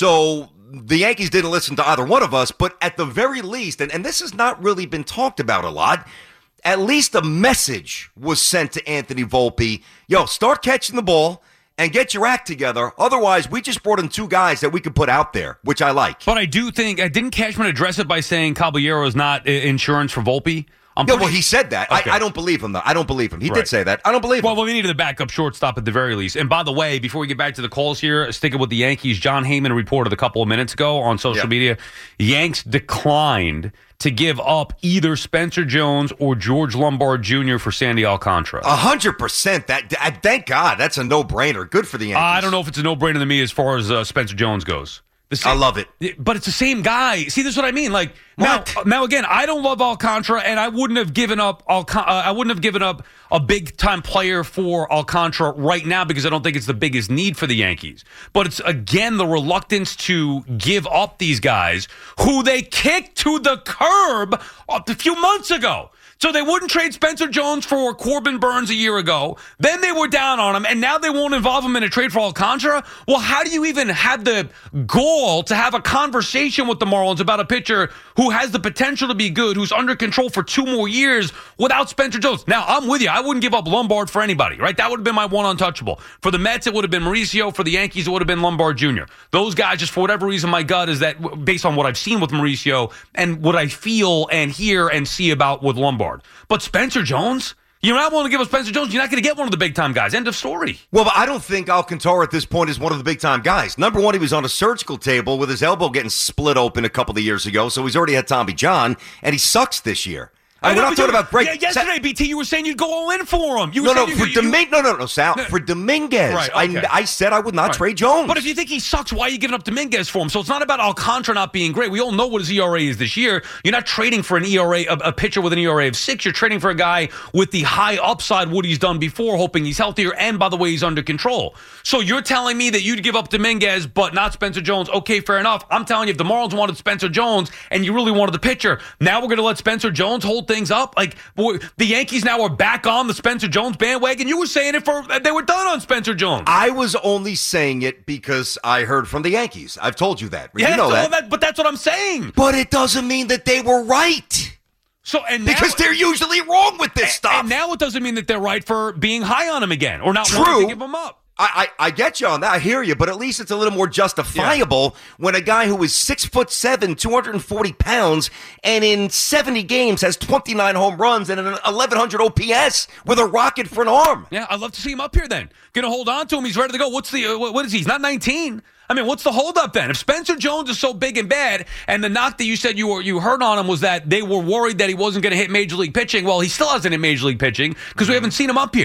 So the Yankees didn't listen to either one of us, but at the very least, and, and this has not really been talked about a lot, at least a message was sent to Anthony Volpe. Yo, start catching the ball and get your act together. Otherwise, we just brought in two guys that we could put out there, which I like. But I do think, I didn't Cashman address it by saying Caballero is not uh, insurance for Volpe? I'm Yeah, pretty- well, he said that. Okay. I, I don't believe him, though. I don't believe him. He Right. did say that. I don't believe him. Well, well, we needed a backup shortstop at the very least. And by the way, before we get back to the calls here, sticking with the Yankees, John Heyman reported a couple of minutes ago on social Yeah. media, Yanks declined to give up either Spencer Jones or George Lombard Junior for Sandy Alcantara. A hundred percent. That I- thank God. That's a no-brainer. Good for the Yankees. I don't know if it's a no-brainer to me as far as uh, Spencer Jones goes. The same, I love it. But it's the same guy. See, this is what I mean. Like now, What? now again, I don't love Alcantara, and I wouldn't have given up. Alca- uh, I wouldn't have given up a big time player for Alcantara right now because I don't think it's the biggest need for the Yankees. But it's again the reluctance to give up these guys who they kicked to the curb a few months ago. So they wouldn't trade Spencer Jones for Corbin Burns a year ago. Then they were down on him, and now they won't involve him in a trade for Alcantara? Well, how do you even have the gall to have a conversation with the Marlins about a pitcher who has the potential to be good, who's under control for two more years without Spencer Jones? Now, I'm with you. I wouldn't give up Lombard for anybody, right? That would have been my one untouchable. For the Mets, it would have been Mauricio. For the Yankees, it would have been Lombard Junior Those guys, just for whatever reason, my gut is that based on what I've seen with Mauricio and what I feel and hear and see about with Lombard. But Spencer Jones? You're not willing to give up Spencer Jones. You're not going to get one of the big-time guys. End of story. Well, but I don't think Alcantara at this point is one of the big-time guys. Number one, he was on a surgical table with his elbow getting split open a couple of years ago, so he's already had Tommy John, and he sucks this year. I mean, we're know, not but talking you- about break. Yeah, yesterday, B T, you were saying you'd go all in for him. You were No, no, saying for you, you, Dominguez. No, no, no, Sal. No. For Dominguez, Right, okay. I, I said I would not Right. trade Jones. But if you think he sucks, why are you giving up Dominguez for him? So it's not about Alcantara not being great. We all know what his E R A is this year. You're not trading for an E R A, a, a pitcher with an E R A of six. You're trading for a guy with the high upside, what he's done before, hoping he's healthier. And by the way, he's under control. So you're telling me that you'd give up Dominguez, but not Spencer Jones. Okay, fair enough. I'm telling you, if the Marlins wanted Spencer Jones and you really wanted the pitcher, now we're going to let Spencer Jones hold things up. Like boy, the Yankees now are back on the Spencer Jones bandwagon. You were saying it for they were done on Spencer Jones. I was only saying it because I heard from the Yankees. I've told you that. Yeah, you know so that. that. But that's what I'm saying. But it doesn't mean that they were right. So and now, Because they're usually wrong with this stuff. And now it doesn't mean that they're right for being high on him again or not True. wanting to give him up. I, I, I get you on that. I hear you, but at least it's a little more justifiable when a guy who is six foot seven, two hundred forty pounds, and in seventy games has twenty-nine home runs and an eleven hundred O P S with a rocket for an arm. Yeah, I'd love to see him up here then. Going to hold on to him. He's ready to go. What's the, uh, what, what is he? He's not nineteen. I mean, what's the holdup then? If Spencer Jones is so big and bad, and the knock that you said you were you heard on him was that they were worried that he wasn't going to hit Major League pitching, well, he still hasn't hit Major League pitching because we haven't seen him up here.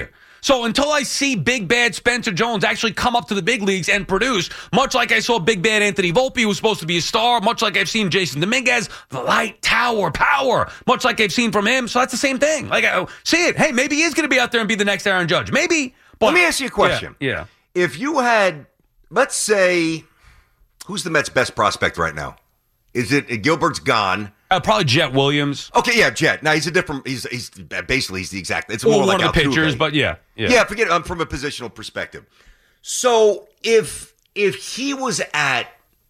So until I see big bad Spencer Jones actually come up to the big leagues and produce, much like I saw big bad Anthony Volpe, who was supposed to be a star, much like I've seen Jason Dominguez, the light tower power, much like I've seen from him. So that's the same thing. Like, I see it. Hey, maybe he is going to be out there and be the next Aaron Judge. Maybe. But, Let me ask you a question. Yeah, yeah. If you had, let's say, who's the Mets' best prospect right now? Is it Gilbert's gone? Uh, probably Jet Williams. Okay, yeah, Jet. Now he's a different. He's he's basically he's the exact. It's Or more one like of the Altuve. pitchers, but yeah, yeah. Yeah, forget it. I'm from a positional perspective. So if if he was at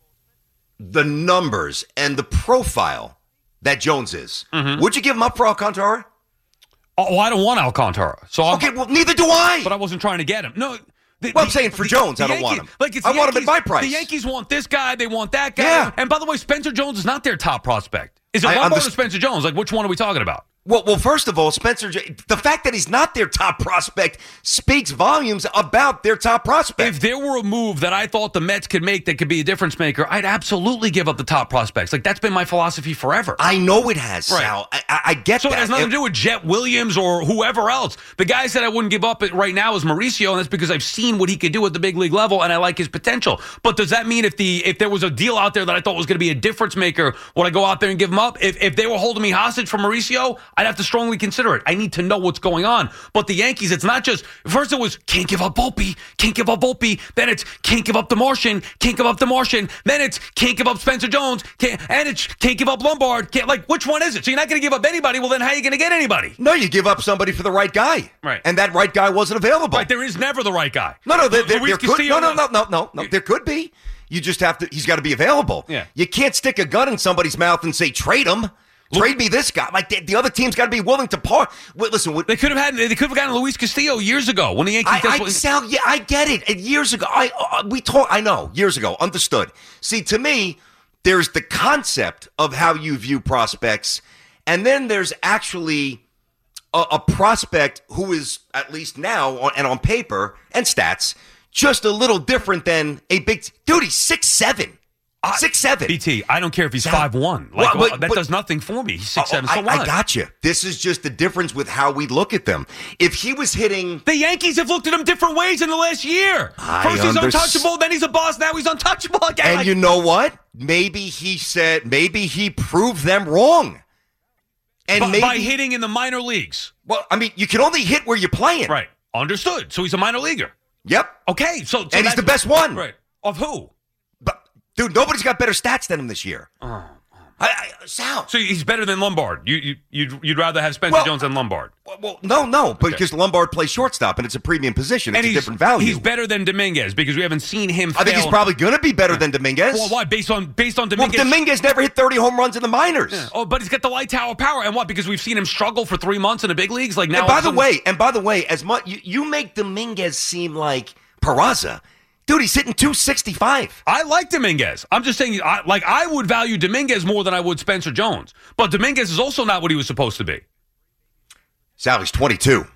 the numbers and the profile that Jones is, Mm-hmm. would you give him up for Alcantara? Oh, well, I don't want Alcantara. So I'm, Okay, well, neither do I. but I wasn't trying to get him. No. The, Well, I'm saying for Jones, I don't want him. Like it's I the want him at Yankees- my price. The Yankees want this guy. They want that guy. Yeah. And by the way, Spencer Jones is not their top prospect. Is it I Lombard underst- or Spencer Jones? Like, which one are we talking about? Well, well, first of all, Spencer, J- the fact that he's not their top prospect speaks volumes about their top prospect. If there were a move that I thought the Mets could make that could be a difference maker, I'd absolutely give up the top prospects. Like, that's been my philosophy forever. I know it has, Right. Sal. I, I, I get So that. it has nothing to do with Jet Williams or whoever else. The guy said I wouldn't give up it right now is Mauricio, and that's because I've seen what he could do at the big league level, and I like his potential. But does that mean if the if there was a deal out there that I thought was going to be a difference maker, would I go out there and give him up? If if they were holding me hostage for Mauricio, I'd have to strongly consider it. I need to know what's going on. But the Yankees, it's not just first it was can't give up Volpe, can't give up Volpe. Then it's can't give up the Martian, can't give up the Martian. Then it's can't give up Spencer Jones, can't, and it's can't give up Lombard. Can't, like which one is it? So you're not going to give up anybody. Well, then how are you going to get anybody? No, you give up somebody for the right guy. Right. And that right guy wasn't available. Right, there is never the right guy. No, no, there, there, Luis there could, Castillo- no, no, no, no, no, no. There could be. You just have to. He's got to be available. Yeah. You can't stick a gun in somebody's mouth and say trade him. Trade me this guy. Like the, the other team's got to be willing to part. Wait, listen, what, They could have had. They could have gotten Luis Castillo years ago when the Yankees. I, I, desperately- Sal, yeah, I get it. And years ago, I uh, we talked. I know years ago, understood. See, to me, there's the concept of how you view prospects, and then there's actually a, a prospect who is at least now on, and on paper and stats just a little different than a big dude. He's six seven. I- Six seven. B T, I don't care if he's Sal- five one. Like Well, but- that but- does nothing for me. He's six Oh, seven. So I, what? I got you. This is just the difference with how we look at them. If he was hitting. The Yankees have looked at him different ways in the last year. I First he's unders- untouchable, then he's a boss. Now he's untouchable again. And Like- you know what? Maybe he said, maybe he proved them wrong. And by, maybe. by hitting in the minor leagues. Well, I mean, you can only hit where you're playing. Right. Understood. So he's a minor leaguer. Yep. Okay. So, so And he's that's- the best one. Right. Of who? But, dude, nobody's got better stats than him this year. Oh. I, I, Sal. So he's better than Lombard. You, you, you'd, you'd rather have Spencer Well- Jones than Lombard. Well, well, no, no, because Lombard plays shortstop and it's a premium position. It's and a he's, different value. He's better than Dominguez because we haven't seen him fail. I think he's probably going to be better than Dominguez. Well, why? Based on based on Well, Dominguez. Dominguez never hit thirty home runs in the minors. Oh, but he's got the light tower power, and what? Because we've seen him struggle for three months in the big leagues. Like now, And by all of the a sudden- way, and by the way, as much you, you make Dominguez seem like Peraza. Dude, he's hitting two sixty-five. I like Dominguez. I'm just saying, I, like I would value Dominguez more than I would Spencer Jones. But Dominguez is also not what he was supposed to be. Sal, he's twenty-two.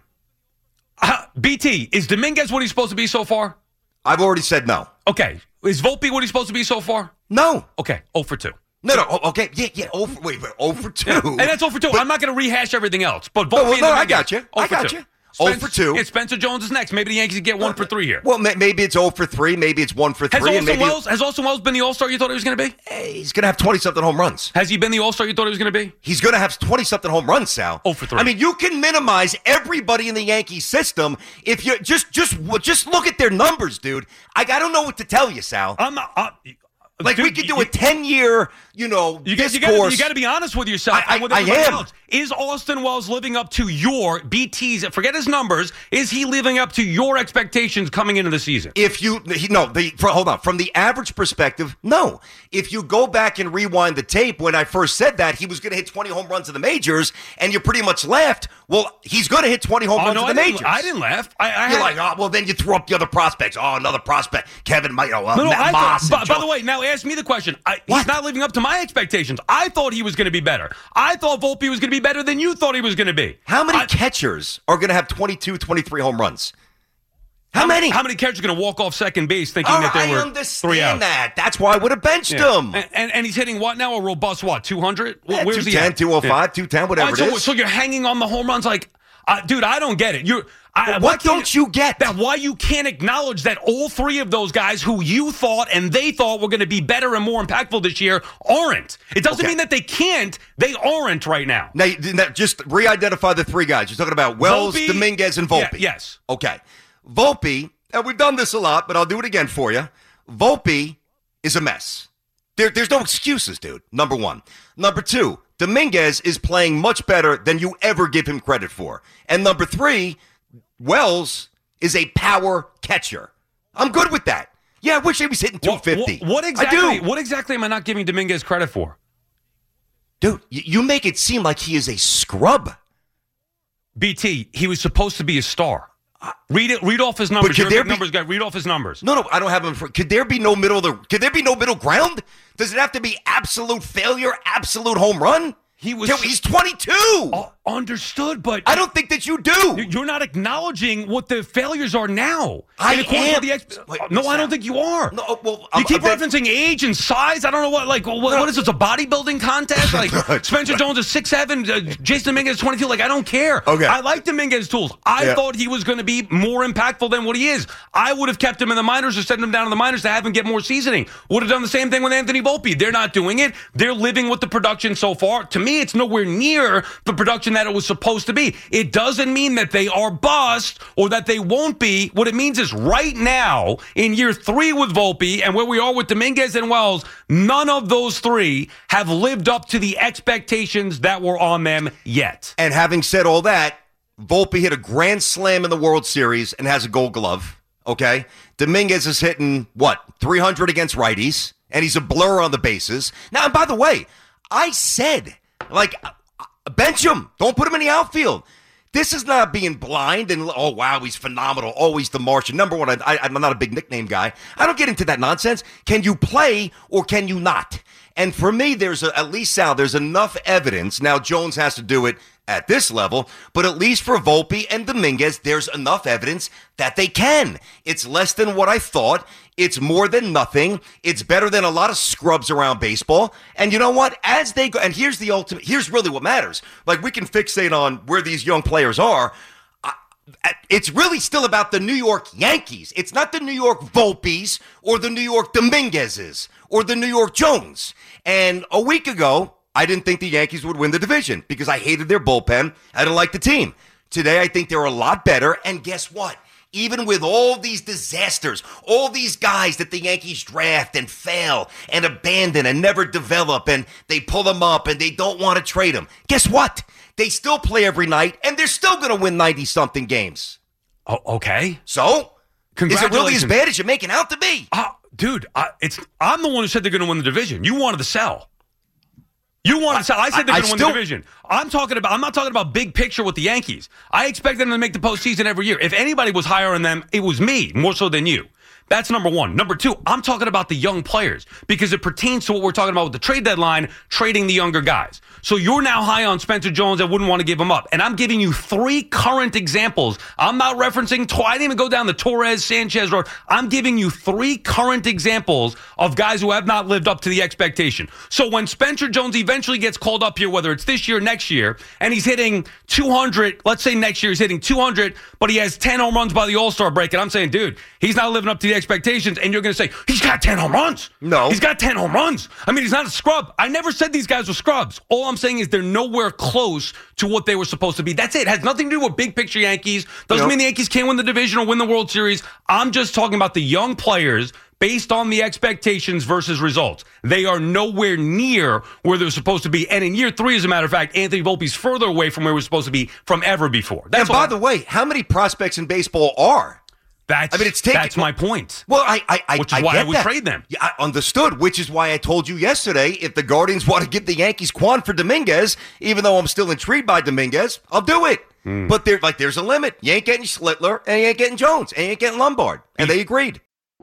Uh, B T, is Dominguez what he's supposed to be so far? I've already said no. Okay. Is Volpe what he's supposed to be so far? No. Okay. oh for two. No, no. oh, Okay. Yeah, yeah. Oh, for, wait, wait. Oh for two. And that's oh for two. But- I'm not going to rehash everything else. But Volpe No, well, and no, I Dominguez, got you. oh I for got two. you. oh Spence- for two. Yeah, Spencer Jones is next. Maybe the Yankees get one for three here. Well, ma- maybe it's oh for three. Maybe it's one for Has three. and Austin, maybe Wells, has Austin Wells been the All-Star you thought he was going to be? Hey, he's going to have twenty-something home runs. Has he been the All-Star you thought he was going to be? He's going to have twenty-something home runs, Sal. oh for three. I mean, you can minimize everybody in the Yankee system if you just just just look at their numbers, dude. I, I don't know what to tell you, Sal. I'm not. Uh, Like, dude, we could do you, a ten-year, you know, You got, you, discourse. got, you got to be honest with yourself I- and with I- I everybody am. else. Is Austin Wells living up to your B T's? Forget his numbers. Is he living up to your expectations coming into the season? If you he, no, the for, hold on. From the average perspective, no. If you go back and rewind the tape, when I first said that he was going to hit twenty home runs in the majors, and you pretty much laughed. Well, he's going to hit twenty home Oh, runs no, in the I majors. didn't, I didn't laugh. I, I You're had, like, oh, well, then you threw up the other prospects. Oh, another prospect, Kevin Might. Oh, uh, no, no, Matt I Moss. thought, and by, by Joe- the way, now ask me the question. I, What? he's not living up to my expectations. I thought he was going to be better. I thought Volpe was going to be better than you thought he was going to be. how many I- catchers are going to have twenty-two, twenty-three home runs? How, many? How many catchers are going to walk off second base thinking Oh, that there I were understand three outs? that. That's why I would have benched Yeah. him. And, and and he's hitting what now? A robust what? two hundred? Yeah, Where's he two ten, at? two oh five, two ten, whatever All right, it so, is. so you're hanging on the home runs like Uh, dude, I don't get it. You're. I, What don't you get? That why you can't acknowledge that all three of those guys who you thought and they thought were going to be better and more impactful this year aren't. It doesn't Okay. mean that they can't. They aren't right now. Now, you- now, just re-identify the three guys. You're talking about Wells, Volpe, Dominguez, and Volpe. Yeah, yes. Okay. Volpe, and we've done this a lot, but I'll do it again for you. Volpe is a mess. There, there's no excuses, dude, number one. Number two, Dominguez is playing much better than you ever give him credit for. And number three, Wells is a power catcher. I'm good with that. Yeah, I wish he was hitting two fifty. What, what exactly? I do. What exactly am I not giving Dominguez credit for? Dude, y- you make it seem like he is a scrub. B T, he was supposed to be a star. Read it. Read off his numbers. could You're a there big be- numbers guy. Read off his numbers. No, no, I don't have him. For, could there be no middle of the? Could there be no middle ground? Does it have to be absolute failure, absolute home run? He was. Dude, he's twenty-two. Uh, understood, but I don't think that you do. you're not acknowledging what the failures are now. I In accordance am. with the ex- Wait, no, I Sal. don't think you are. No, well, you I'm- keep I'm- referencing age and size. I don't know what. Like, what, what is this? A bodybuilding contest? Like Spencer Jones is six seven, uh, Jason Dominguez is twenty-two. Like, I don't care. Okay. I like Dominguez's tools. I Yeah. thought he was going to be more impactful than what he is. I would have kept him in the minors or sent him down to the minors to have him get more seasoning. Would have done the same thing with Anthony Volpe. They're not doing it. They're living with the production so far. To me, it's nowhere near the production that it was supposed to be. It doesn't mean that they are bust or that they won't be. What it means is right now, in year three with Volpe and where we are with Dominguez and Wells, none of those three have lived up to the expectations that were on them yet. And having said all that, Volpe hit a grand slam in the World Series and has a Gold Glove. Okay, Dominguez is hitting what three hundred against righties, and he's a blur on the bases. Now, and by the way, I said like. Bench him. Don't put him in the outfield. This is not being blind and, oh, wow, he's phenomenal. Always the Martian. Number one, I, I, I'm not a big nickname guy. I don't get into that nonsense. Can you play or can you not? And for me, there's a, at least, Sal, there's enough evidence. Now, Jones has to do it at this level, but at least for Volpe and Dominguez, there's enough evidence that they can. It's less than what I thought. It's more than nothing. It's better than a lot of scrubs around baseball. And you know what? As they go, and here's the ultimate, here's really what matters. Like, we can fixate on where these young players are. I, it's really still about the New York Yankees. It's not the New York Volpes or the New York Dominguezes or the New York Jones. And a week ago, I didn't think the Yankees would win the division because I hated their bullpen. I didn't like the team. Today, I think they're a lot better. And guess what? Even with all these disasters, all these guys that the Yankees draft and fail and abandon and never develop, and they pull them up and they don't want to trade them, guess what? They still play every night, and they're still going to win ninety-something games. Oh, okay. So, is it really as Congratulations. bad as you're making out to be? Uh, dude, I, it's I'm the one who said they're going to win the division. You wanted to sell. You wanted to sell. I said they're I- going to win I the still- division. I'm talking about. I'm not talking about big picture with the Yankees. I expect them to make the postseason every year. If anybody was higher on them, it was me more so than you. That's number one. Number two, I'm talking about the young players because it pertains to what we're talking about with the trade deadline, trading the younger guys. So you're now high on Spencer Jones. I wouldn't want to give him up. And I'm giving you three current examples. I'm not referencing, I didn't even go down the Torres, Sanchez road. I'm giving you three current examples of guys who have not lived up to the expectation. So when Spencer Jones eventually gets called up here, whether it's this year, next year, and he's hitting two hundred, let's say next year he's hitting two hundred, but he has ten home runs by the All-Star break. And I'm saying, dude, he's not living up to the expectations. And you're going to say, he's got ten home runs. No. He's got ten home runs. I mean, he's not a scrub. I never said these guys were scrubs. All I'm saying is they're nowhere close to what they were supposed to be. That's it. It has nothing to do with big picture Yankees. Doesn't Yep. mean the Yankees can't win the division or win the World Series. I'm just talking about the young players based on the expectations versus results. They are nowhere near where they're supposed to be. And in year three, as a matter of fact, Anthony Volpe's further away from where he was supposed to be from ever before. That's And by all. the way, how many prospects in baseball are? That's, I mean, it's taking- that's my point. Well, I, I, I Which is I why get I would that. trade them. Yeah, I understood, which is why I told you yesterday if the Guardians want to give the Yankees Quan for Dominguez, even though I'm still intrigued by Dominguez, I'll do it. Hmm. But there, like, there's a limit. You ain't getting Schlittler, and you ain't getting Jones, and you ain't getting Lombard, and they agreed.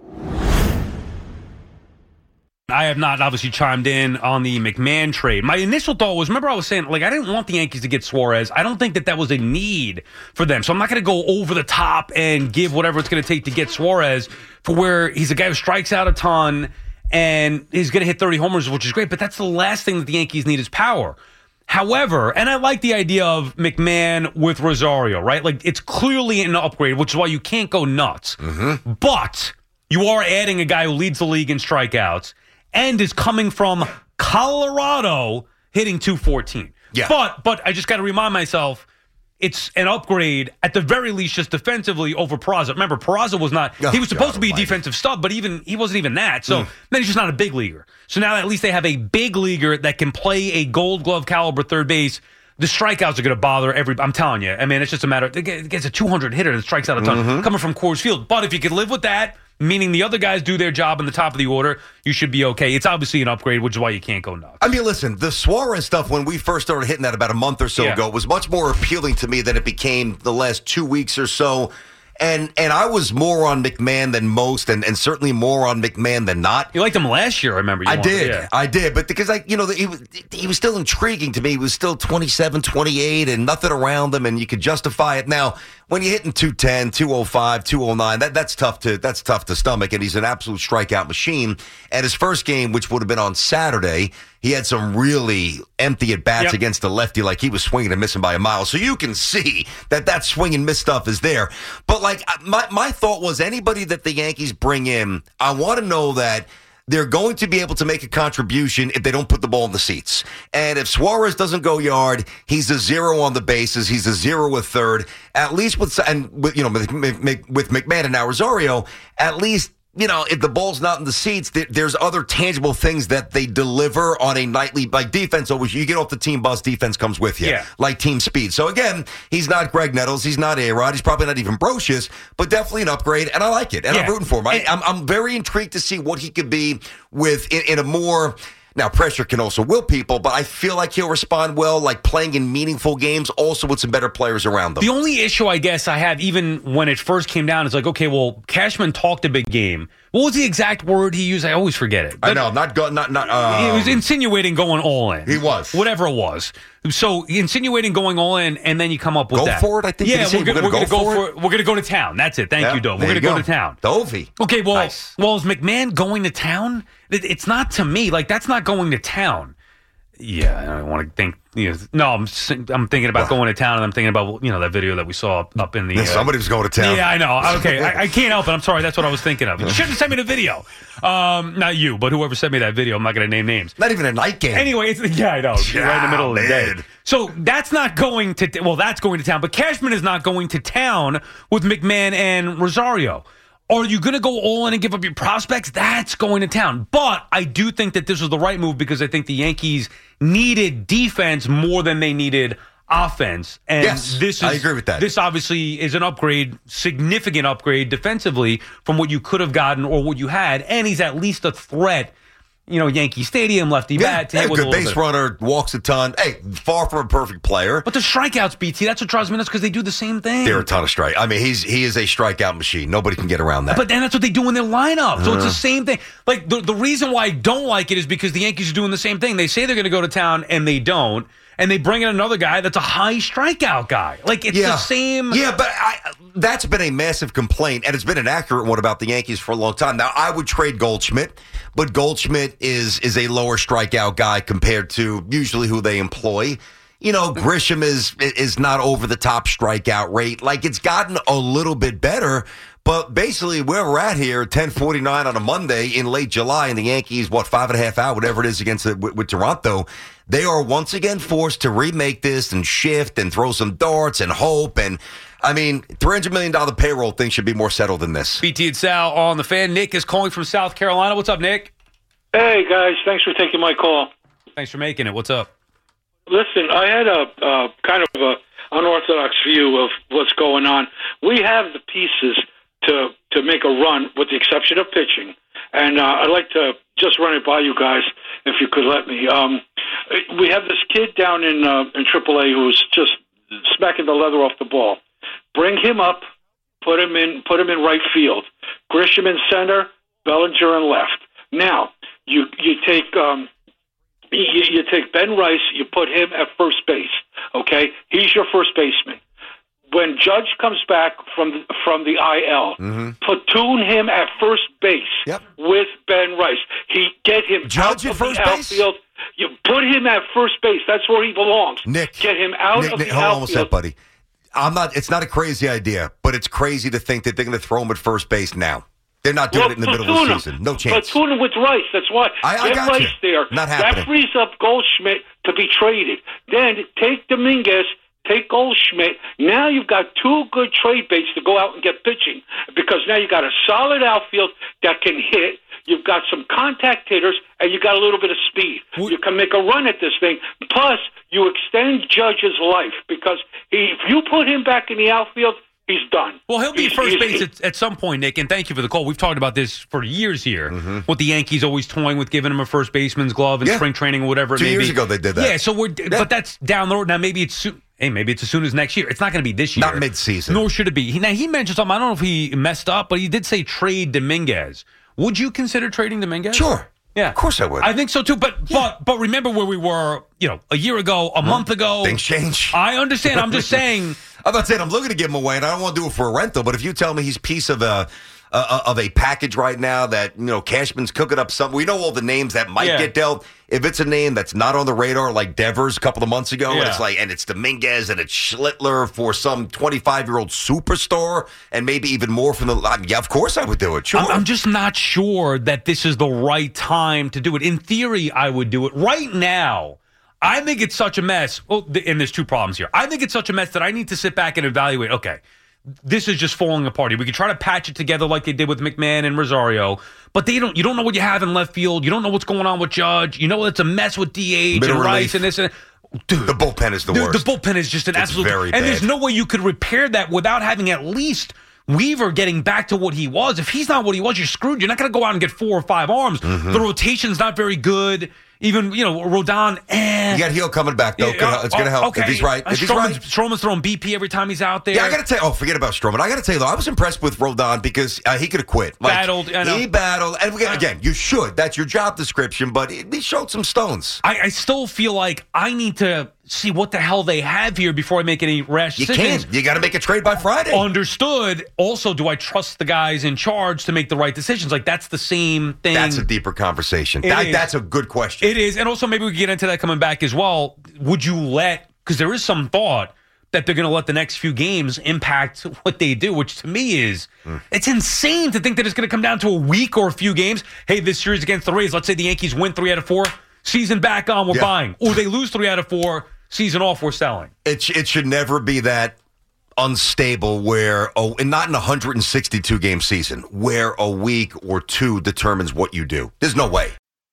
I have not obviously chimed in on the McMahon trade. My initial thought was, remember I was saying, like, I didn't want the Yankees to get Suarez. I don't think that that was a need for them. So I'm not going to go over the top and give whatever it's going to take to get Suarez for where he's a guy who strikes out a ton and he's going to hit thirty homers, which is great. But that's the last thing that the Yankees need is power. However, and I like the idea of McMahon with Rosario, right? Like, it's clearly an upgrade, which is why you can't go nuts. Mm-hmm. But you are adding a guy who leads the league in strikeouts and is coming from Colorado hitting two fourteen. Yeah. But, but I just got to remind myself, it's an upgrade, at the very least, just defensively over Peraza. Remember, Peraza was not, oh, he was supposed God to be almighty. a defensive stud, but even he wasn't even that. So Mm. then he's just not a big leaguer. So now at least they have a big leaguer that can play a gold glove caliber third base. The strikeouts are going to bother every, I'm telling you. I mean, it's just a matter, it gets a two hundred hitter that strikes out a ton Mm-hmm. coming from Coors Field. But if you could live with that, meaning the other guys do their job in the top of the order, you should be okay. It's obviously an upgrade, which is why you can't go nuts. I mean, listen, the Suarez stuff, when we first started hitting that about a month or so Yeah. ago, was much more appealing to me than it became the last two weeks or so. And and I was more on McMahon than most, and, and certainly more on McMahon than not. You liked him last year, I remember. You I wanted, did. yeah. I did. But because, I, you know, he was, he was still intriguing to me. He was still twenty-seven, twenty-eight and nothing around him, and you could justify it. Now, when you're hitting two ten, two oh five, two oh nine, that, that's tough to that's tough to stomach, and he's an absolute strikeout machine. And his first game, which would have been on Saturday, he had some really empty at-bats Yep. against the lefty, like he was swinging and missing by a mile. So you can see that that swing and miss stuff is there. But, like, my, my thought was anybody that the Yankees bring in, I want to know that they're going to be able to make a contribution if they don't put the ball in the seats. And if Suarez doesn't go yard, he's a zero on the bases. He's a zero with third. At least with, and with, you know, with, with McMahon and now Rosario, at least, you know, if the ball's not in the seats, there, there's other tangible things that they deliver on a nightly, like defense always, you get off the team bus, defense comes with you, Yeah. like team speed. So again, he's not Greg Nettles, he's not A-Rod, he's probably not even Brocious, but definitely an upgrade, and I like it, and I'm Yeah. rooting for him. I, I'm, I'm very intrigued to see what he could be with in, in a more... Now, pressure can also will people, but I feel like he'll respond well, like playing in meaningful games, also with some better players around them. The only issue I guess I have, even when it first came down, is like, okay, well, Cashman talked a big game. What was the exact word he used? I always forget it. I know, not go, not not. Um, He was insinuating going all in. He was. Whatever it was. So insinuating going all in, and then you come up with Go that. for it, I think. Yeah, Did he say we're gonna, we're gonna we're gonna go go for for it. We're gonna go to town. That's it. Thank Yeah, you, Dove. there We're you gonna go. go. to town. Dovey. Okay, well, Nice. well, is McMahon going to town? It- It's not to me. Like, that's not going to town. Yeah, I don't want to think. You know, no, I'm s- I'm thinking about going to town, and I'm thinking about, you know, that video that we saw up, up in the. Yeah, uh, somebody was going to town. Yeah, I know. Okay, I, I can't help it. I'm sorry. That's what I was thinking of. You shouldn't have sent me the video. Um, not you, but whoever sent me that video. I'm not going to name names. Not even a night game. Anyway, it's, yeah, I know. You're right in the middle of the day. man. So that's not going to, well, that's going to town, but Cashman is not going to town with McMahon and Rosario. Are you going to go all in and give up your prospects? That's going to town. But I do think that this was the right move because I think the Yankees needed defense more than they needed offense. And Yes, this is, I agree with that. This obviously is an upgrade, significant upgrade defensively from what you could have gotten or what you had. And he's at least a threat. You know, Yankee Stadium, lefty Yeah, bat. to yeah, hit with a good little base bit. runner, walks a ton. Hey, far from a perfect player. But the strikeouts, B T, that's what drives me nuts because they do the same thing. There are a ton of strike. I mean, he's he is a strikeout machine. Nobody can get around that. But then that's what they do in their lineup. So it's Uh-huh. the same thing. Like, the, the reason why I don't like it is because the Yankees are doing the same thing. They say they're going to go to town, and they don't. And they bring in another guy that's a high strikeout guy. Like, it's yeah. the same. Yeah, but I, that's been a massive complaint, and it's been an accurate one about the Yankees for a long time. Now, I would trade Goldschmidt, but Goldschmidt is is a lower strikeout guy compared to usually who they employ. You know, Grisham is is not over the top strikeout rate. Like, it's gotten a little bit better. But basically, where we're at here, ten forty-nine on a Monday in late July, and the Yankees, what, five and a half out, whatever it is, against the, with, with Toronto, they are once again forced to remake this and shift and throw some darts and hope. And, I mean, three hundred million dollars payroll thing should be more settled than this. B T and Sal on the Fan. Nick is calling from South Carolina. What's up, Nick? Hey, guys. Thanks for taking my call. Thanks for making it. What's up? Listen, I had a uh, kind of a unorthodox view of what's going on. We have the pieces to to make a run, with the exception of pitching. And uh, I'd like to just run it by you guys, if you could let me. Um, we have this kid down in uh, in triple A who's just smacking the leather off the ball. Bring him up, put him in, put him in right field. Grisham in center, Bellinger in left. Now you you take um, you, you take Ben Rice, you put him at first base. Okay, he's your first baseman. When Judge comes back from the, from the I L, Mm-hmm. platoon him at first base Yep. with Ben Rice. He get him Judge out at of first the base? outfield. You Put him at first base. That's where he belongs. Nick, get him out Nick, of Nick, the hold on one outfield. sec, buddy. I'm not. It's not a crazy idea, but it's crazy to think that they're going to throw him at first base now. They're not doing Well, it in the middle of the platoon season. him. No chance. Platoon him with Rice. That's why. I- I Get got Rice you. there. Not happening. That frees up Goldschmidt to be traded. Then take Dominguez, take Goldschmidt. Now you've got two good trade baits to go out and get pitching because now you've got a solid outfield that can hit. You've got some contact hitters, and you got a little bit of speed. Well, you can make a run at this thing. Plus, you extend Judge's life because he, if you put him back in the outfield, he's done. Well, he'll be He's- first he's- base at, at some point, Nick, and thank you for the call. We've talked about this for years here, Mm-hmm. with the Yankees always toying with giving him a first baseman's glove in Yeah. spring training or whatever it Two may years be. ago they did that. Yeah, so we're, but that's down the road. Now, maybe it's soon. Hey, maybe it's as soon as next year. It's not going to be this year. Not mid-season. Nor should it be. He, now, he mentioned something. I don't know if he messed up, but he did say trade Dominguez. Would you consider trading Dominguez? Sure. Yeah. Of course I would. I think so, too. But but but remember where we were, you know, a year ago, a month ago. Things change. I understand. I'm just saying. I'm not saying I'm looking to give him away, and I don't want to do it for a rental. But if you tell me he's piece of a uh, of a package right now that you know Cashman's cooking up something, we know all the names that might Yeah. get dealt. If it's a name that's not on the radar, like Devers a couple of months ago, and Yeah. it's like, and it's Dominguez and it's Schlittler for some twenty-five year old superstar, and maybe even more from the. I mean, yeah, of course I would do it. Sure. I'm, I'm just not sure that this is the right time to do it. In theory, I would do it right now. I think it's such a mess. Well, th- and there's two problems here. I think it's such a mess that I need to sit back and evaluate. Okay, this is just falling apart. We could try to patch it together like they did with McMahon and Rosario, but they don't. You don't know what you have in left field. You don't know what's going on with Judge. You know it's a mess with D H Middle and Rice relief. and this and dude. the bullpen is the The, worst. the bullpen is just an It's absolute. very and there's bad. no way you could repair that without having at least Weaver getting back to what he was. If he's not what he was, you're screwed. You're not going to go out and get four or five arms. Mm-hmm. The rotation's not very good. Even, you know, Rodon, eh. You got Hill coming back though. Yeah, it's going to uh, help okay. if he's right. Uh, If he's Stroman's, right. Stroman's throwing B P every time he's out there. Yeah, I got to tell you. Oh, forget about Stroman. I got to tell you though, I was impressed with Rodon because uh, he could have quit. Like, Battled, I know. He battled, and again, again, you should. That's your job description. But he he showed some stones. I, I still feel like I need to see what the hell they have here before I make any rash You decisions. can't. You got to make a trade by Friday. Understood. Also, do I trust the guys in charge to make the right decisions? Like, that's the same thing. That's a deeper conversation. It That, is. that's a good question. It is. And also, maybe we can get into that coming back as well. Would you let, because there is some thought that they're going to let the next few games impact what they do, which to me is, Mm. it's insane to think that it's going to come down to a week or a few games. Hey, this series against the Rays, let's say the Yankees win three out of four, season back on, we're Yeah. buying. Or they lose three out of four, season off, we're selling. It sh- it should never be that unstable where oh, and not in a one hundred sixty-two game season where a week or two determines what you do. There's no way.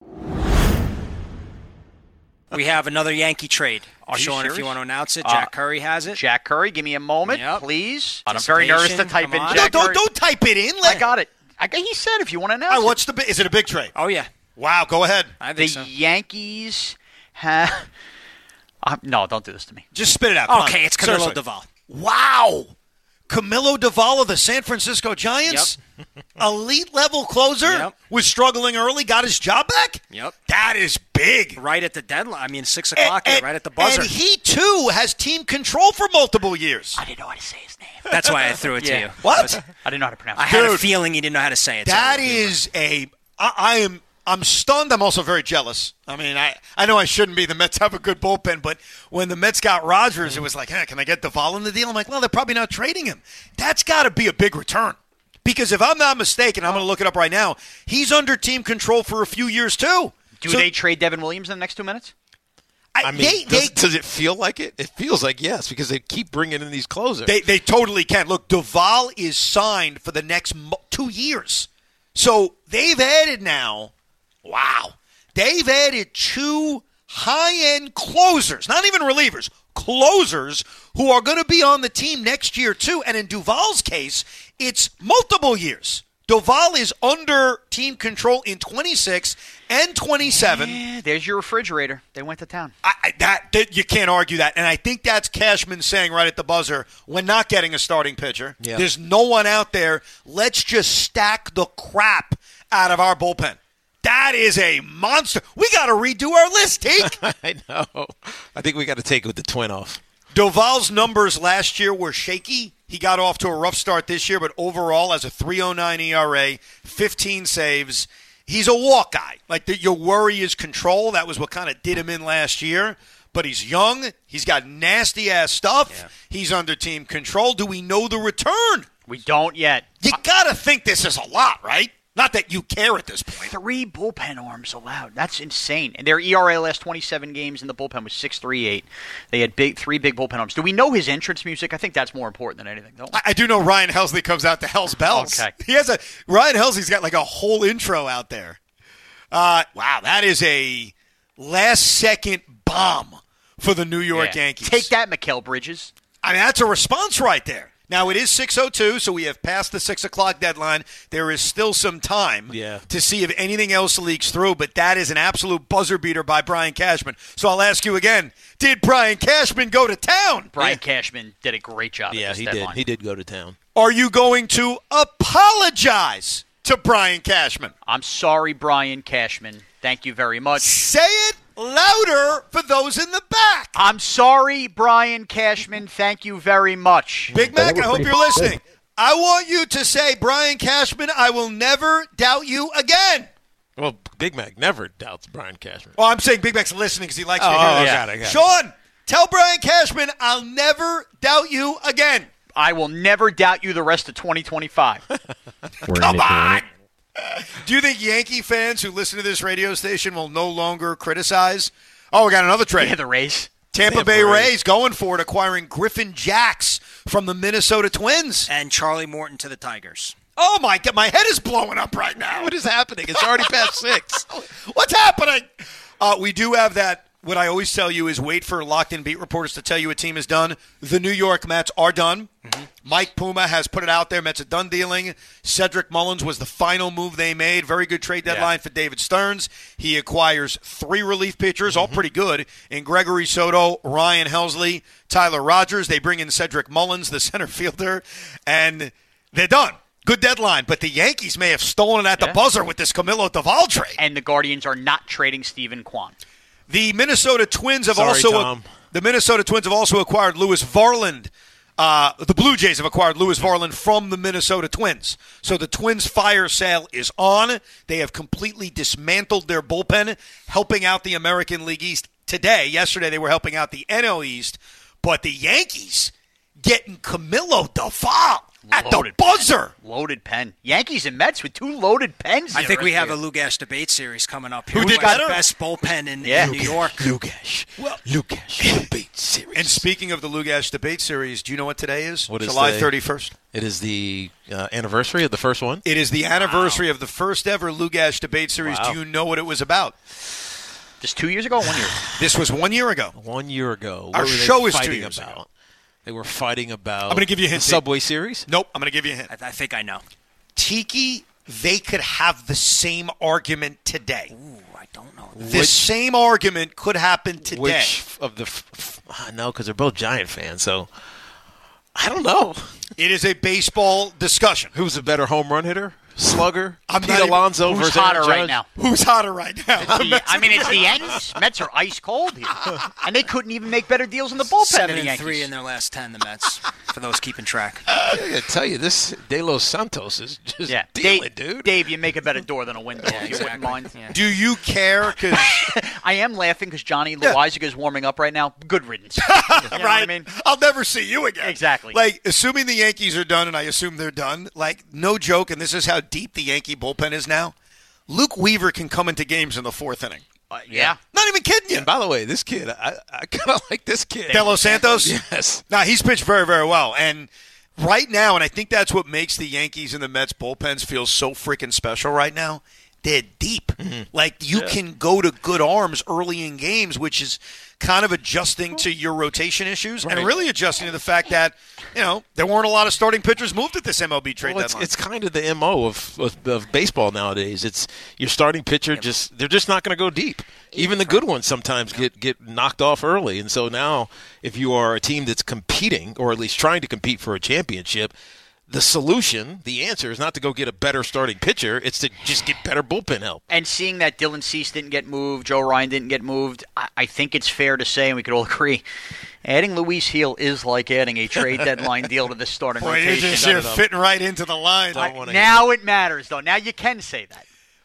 We have another Yankee trade. Are you Sean, if serious? you want to announce it, Uh, Jack Curry has it. Jack Curry, give me a moment, Yep. please. I'm very nervous to type Come in on. Jack No, don't Curry. don't type it in. I Let, got it. I got, he said if you want to announce All right, it. what's the? bi- Is it a big trade? Oh, yeah. Wow, go ahead. I The think so. Yankees have... Uh, no, don't do this to me. Just spit it out. Come Okay, on. it's Camilo Seriously. Doval. Wow, Camilo Doval of the San Francisco Giants, elite level closer, Yep. was struggling early, got his job back. Yep. That is big. Right at the deadline. I mean, six And, o'clock, and- right at the buzzer. and he too has team control for multiple years. I didn't know how to say his name. That's why I threw it to Yeah. you. What? I didn't know how to pronounce I it. had a Dude, feeling you didn't know how to say it. so That I knew it. is a. I, I am. I'm stunned. I'm also very jealous. I mean, I, I know I shouldn't be. The Mets have a good bullpen, but when the Mets got Rodgers, it was like, hey, can I get Duvall in the deal? I'm like, well, they're probably not trading him. That's got to be a big return. Because if I'm not mistaken, I'm going to look it up right now, he's under team control for a few years, too. Do So- they trade Devin Williams in the next two minutes? I, I mean, they, does, they, does it feel like it? It feels like yes, because they keep bringing in these closers. They they totally can. Look, Duvall is signed for the next mo- two years. So they've added now, wow, they've added two high-end closers, not even relievers, closers who are going to be on the team next year too. And in Duvall's case, it's multiple years. Duvall is under team control in twenty-six and twenty-seven. Eh, there's your refrigerator. They went to town. I, I, that, that you can't argue that, and I think that's Cashman saying right at the buzzer, "We're not getting a starting pitcher. Yeah. There's no one out there. Let's just stack the crap out of our bullpen." That is a monster. We got to redo our list, Teak. I know. I think we got to take it with the twin off. Duvall's numbers last year were shaky. He got off to a rough start this year, but overall, as a three point oh nine E R A, fifteen saves, he's a walk guy. Like, the, your worry is control. That was what kind of did him in last year. But he's young. He's got nasty-ass stuff. Yeah. He's under team control. Do we know the return? We don't yet. You got to think this is a lot, right? Not that you care at this point. Three bullpen arms allowed. That's insane. And their E R A last twenty-seven games in the bullpen was six point three eight. They had big three big bullpen arms. Do we know his entrance music? I think that's more important than anything, don't we? I, I do know Ryan Helsley comes out to Hell's Bells. Okay. He has a Ryan Helsley's got like a whole intro out there. Uh, wow, that is a last-second bomb for the New York Yeah. Yankees. Take that, Mikal Bridges. I mean, that's a response right there. Now, it is six oh two, so we have passed the six o'clock deadline. There is still some time yeah. to see if anything else leaks through, but that is an absolute buzzer beater by Brian Cashman. So I'll ask you again, did Brian Cashman go to town? Brian yeah. Cashman did a great job Yeah, at this he deadline. did. He did go to town. Are you going to apologize to Brian Cashman? I'm sorry, Brian Cashman. Thank you very much. Say it louder for those in the back. I'm sorry, Brian Cashman. Thank you very much. Big Mac, I hope you're listening. I want you to say, Brian Cashman, I will never doubt you again. Well, Big Mac never doubts Brian Cashman. Well, I'm saying Big Mac's listening because he likes oh, to hear oh, this. got it, got it. Sean, tell Brian Cashman, I'll never doubt you again. I will never doubt you the rest of twenty twenty-five. Come on. Do you think Yankee fans who listen to this radio station will no longer criticize? Oh, we got another trade. Yeah, the Rays. Tampa Tampa Bay Rays. Rays going for it, acquiring Griffin Jacks from the Minnesota Twins. And Charlie Morton to the Tigers. Oh, my God. My head is blowing up right now. What is happening? It's already past six. What's happening? Uh, we do have that. What I always tell you is wait for locked-in beat reporters to tell you a team is done. The New York Mets are done. Mm-hmm. Mike Puma has put it out there. Mets are done dealing. Cedric Mullins was the final move they made. Very good trade deadline yeah. for David Stearns. He acquires three relief pitchers, mm-hmm. all pretty good, in Gregory Soto, Ryan Helsley, Tyler Rogers. They bring in Cedric Mullins, the center fielder, and they're done. Good deadline, but the Yankees may have stolen it at the yeah. buzzer with this Camilo Doval trade. And the Guardians are not trading Stephen Kwan. The Minnesota Twins have Sorry, also Tom. the Minnesota Twins have also acquired Lewis Varland. Uh, the Blue Jays have acquired Lewis Varland from the Minnesota Twins. So the Twins' fire sale is on. They have completely dismantled their bullpen, helping out the American League East today. Yesterday they were helping out the N L East, but the Yankees getting Camilo Doval. At Loaded the buzzer. Pen. Loaded pen. Yankees and Mets with two loaded pens. I think we have here. a Lugash debate series coming up. Who Who's did got better? the best bullpen in, yeah. in New York? Lugash. Well, Lugash debate series. And speaking of the Lugash debate series, do you know what today is? What is July today? thirty-first. It is the uh, anniversary of the first one? It is the anniversary wow. of the first ever Lugash debate series. Wow. Do you know what it was about? Just two years ago or one year ago? This was one year ago. One year ago. What Our were they show is two fighting years about? ago. They were fighting about I'm going to give you a hint. the Subway Series? Nope, I'm going to give you a hint. I, I think I know. Tiki, they could have the same argument today. Ooh, I don't know. The Which- same argument could happen today. Which of the f- f- uh, no, because they're both Giant fans, so I don't know. It is a baseball discussion. Who's a better home run hitter? Slugger? I'm Pete not even- Alonso Who's versus hotter Aaron right Judge? now? Who's hotter right now? The- I mean, it's the Yankees. Mets are ice cold here, and they couldn't even make better deals in the bullpen Seven than the and Yankees. three in their last ten, the Mets, for those keeping track. I gotta tell you, this De Los Santos is just yeah, dealing, Dave, dude. Dave, you make a better door than a window. Yeah, if you wouldn't mind. Yeah. Do you care? Because I am laughing because Johnny Yeah. Loizaga is warming up right now. Good riddance. You know what right? I mean, I'll never see you again. Exactly. Like, assuming the Yankees are done, and I assume they're done, like, no joke, and this is how deep the Yankee bullpen is now, Luke Weaver can come into games in the fourth inning. uh, yeah. Not even kidding you. And by the way, this kid, I, I kind of like this kid. De Los Santos? Yes. Nah, he's pitched very, very well. And right now, and I think that's what makes the Yankees and the Mets bullpens feel so freaking special right now, they're deep. Mm-hmm. Like, you yeah. can go to good arms early in games, which is kind of adjusting to your rotation issues right. and really adjusting to the fact that, you know, there weren't a lot of starting pitchers moved at this M L B trade well, it's, deadline. It's kind of the M O of, of, of baseball nowadays. It's your starting pitcher, just they're just not going to go deep. Even the good ones sometimes get, get knocked off early. And so now if you are a team that's competing, or at least trying to compete for a championship, the solution, the answer, is not to go get a better starting pitcher. It's to just get better bullpen help. And seeing that Dylan Cease didn't get moved, Joe Ryan didn't get moved, I, I think it's fair to say, and we could all agree, adding Luis Heel is like adding a trade deadline deal to this starting Boy, rotation. you're just you're fitting right into the line. I, now it matters, though. Now you can say that.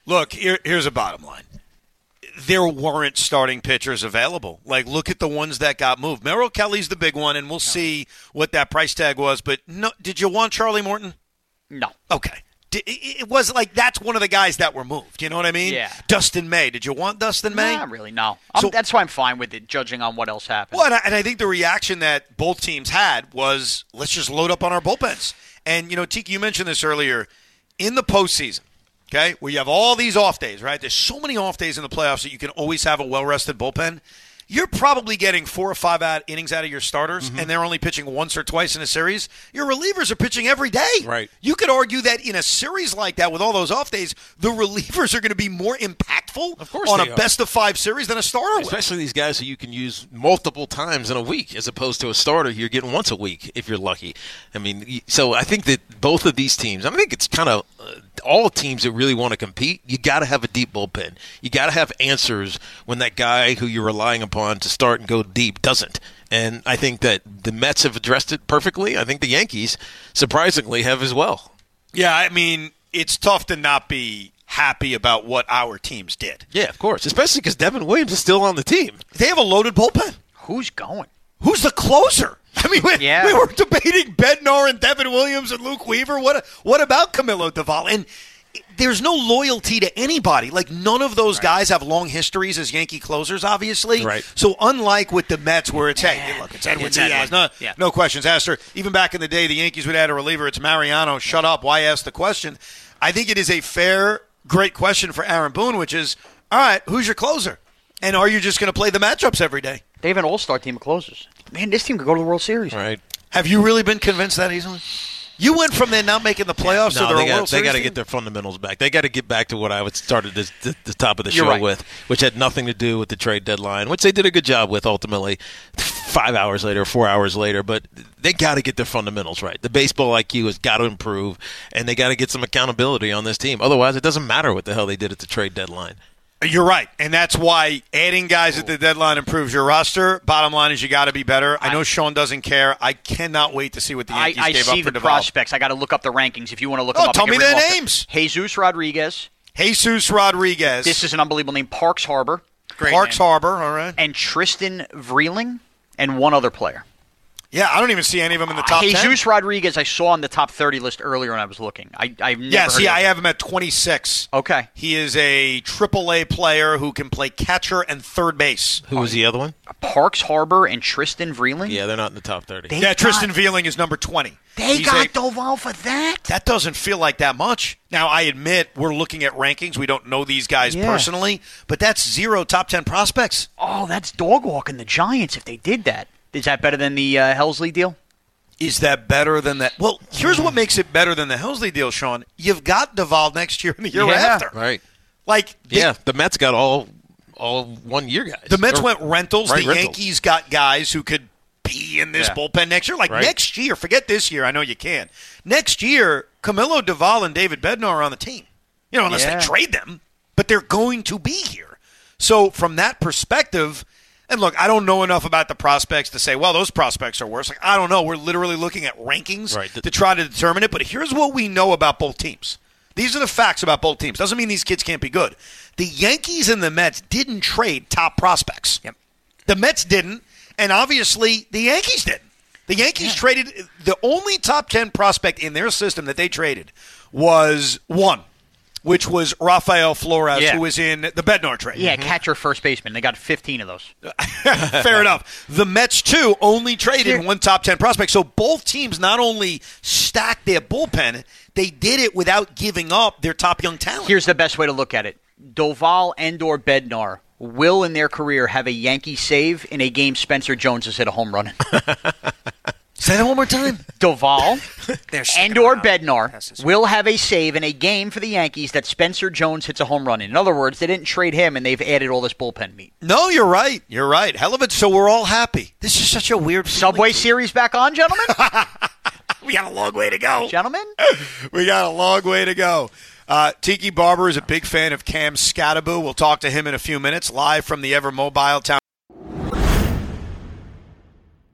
Look, here, here's a bottom line. There weren't starting pitchers available. Like, look at the ones that got moved. Merrill Kelly's the big one, and we'll see what that price tag was. But no, did you want Charlie Morton? No. Okay. It was like that's one of the guys that were moved. You know what I mean? Yeah. Dustin May. Did you want Dustin May? Not really, no. I'm, So- that's why I'm fine with it, judging on what else happened. Well, and I, and I think the reaction that both teams had was, let's just load up on our bullpens. And, you know, Tiki, you mentioned this earlier. In the postseason, okay, where you have all these off days, right? There's so many off days in the playoffs that you can always have a well-rested bullpen. You're probably getting four or five out innings out of your starters, and they're only pitching once or twice in a series. Your relievers are pitching every day. Right. You could argue that in a series like that with all those off days, the relievers are going to be more impactful Of course on they a are. best-of-five series than a starter would. Especially these guys who you can use multiple times in a week, as opposed to a starter you're getting once a week if you're lucky. I mean, y- so I think that both of these teams, I think it's kind of uh, all teams that really want to compete, you got to have a deep bullpen. You got to have answers when that guy who you're relying upon to start and go deep doesn't. And I think that the Mets have addressed it perfectly. I think the Yankees, surprisingly, have as well. Yeah, I mean, it's tough to not be happy about what our teams did. Yeah, of course, especially because Devin Williams is still on the team. They have a loaded bullpen. Who's going? Who's the closer? I mean, we, Yeah. we were debating Bednar and Devin Williams and Luke Weaver. What what about Camilo Doval? And there's no loyalty to anybody. Like, none of those guys have long histories as Yankee closers, obviously. Right. So unlike with the Mets where it's, hey, look, it's Edwin It's Diaz. Edwin. No, Yeah. no questions asked. Or even back in the day, the Yankees would add a reliever. It's Mariano. Shut up. Why ask the question? I think it is a fair, great question for Aaron Boone, which is, all right, who's your closer? And are you just going to play the matchups every day? They have an all-star team of closers. Man, this team could go to the World Series. Right. Have you really been convinced that easily? You went from them not making the playoffs to No, they're they a got, World they Series got to team? get their fundamentals back. They got to get back to what I would started this, the, the top of the You're show right. with, which had nothing to do with the trade deadline, which they did a good job with ultimately five hours later, four hours later. But they got to get their fundamentals right. The baseball I Q has got to improve, and they got to get some accountability on this team. Otherwise, it doesn't matter what the hell they did at the trade deadline. You're right, and that's why adding guys at the deadline improves your roster. Bottom line is you got to be better. I know Sean doesn't care. I cannot wait to see what the I, Yankees I gave see up for the Duvall. prospects. I got to look up the rankings. If you want to look Oh, them up, tell I can me read their them off. names. Jesus Rodriguez. Jesus Rodriguez. This is an unbelievable name. Parks Harbor. Great Parks name. Harbor, all right. And Tristan Vreeling and one other player. Yeah, I don't even see any of them in the top ten. Jesus Rodriguez I saw on the top thirty list earlier when I was looking. I, I've never Yeah, heard see, of I him. have him at twenty-six. Okay. He is a triple A player who can play catcher and third base. Who was the other one? Parks Harbor and Tristan Vreeling? Yeah, they're not in the top thirty. They Yeah, got- Tristan Veeling is number twenty. They He's got a- Doval for that? That doesn't feel like that much. Now, I admit we're looking at rankings. We don't know these guys Yeah. personally, but that's zero top ten prospects. Oh, that's dog walking the Giants if they did that. Is that better than the uh, Helsley deal? Is that better than that? Well, here's what makes it better than the Helsley deal, Sean. You've got Duvall next year and the year Yeah. after. Right. Like, they- Yeah, the Mets got all all one year guys. the Mets Or- went rentals. right, the rentals. Yankees got guys who could be in this Yeah. bullpen next year. Like, Right. next year, forget this year. I know you can. Next year, Camilo Duvall and David Bednar are on the team. You know, unless Yeah. they trade them. But they're going to be here. So, from that perspective, and look, I don't know enough about the prospects to say, well, those prospects are worse. Like, I don't know. We're literally looking at rankings Right. to try to determine it. But here's what we know about both teams. These are the facts about both teams. Doesn't mean these kids can't be good. The Yankees and the Mets didn't trade top prospects. Yep. The Mets didn't, and obviously the Yankees didn't. The Yankees traded the only top ten prospect in their system that they traded was one, which was Rafael Flores, Yeah. who was in the Bednar trade. Yeah, catcher, first baseman. They got fifteen of those. Fair enough. The Mets, too, only traded Here- one top ten prospect. So both teams not only stacked their bullpen, they did it without giving up their top young talent. Here's the best way to look at it. Doval and or Bednar will in their career have a Yankee save in a game Spencer Jones has hit a home run in. Say that one more time. Doval They're sticking and or around. Bednar That's his- will have a save in a game for the Yankees that Spencer Jones hits a home run in. In other words, they didn't trade him and they've added all this bullpen meat. No, you're right. You're right. Hell of it. So we're all happy. This is such a weird Subway Series back on, gentlemen? We got a long way to go. Gentlemen? We got a long way to go. Uh, Tiki Barber is a big fan of Cam Scattaboo. We'll talk to him in a few minutes, live from the Ever Mobile Town.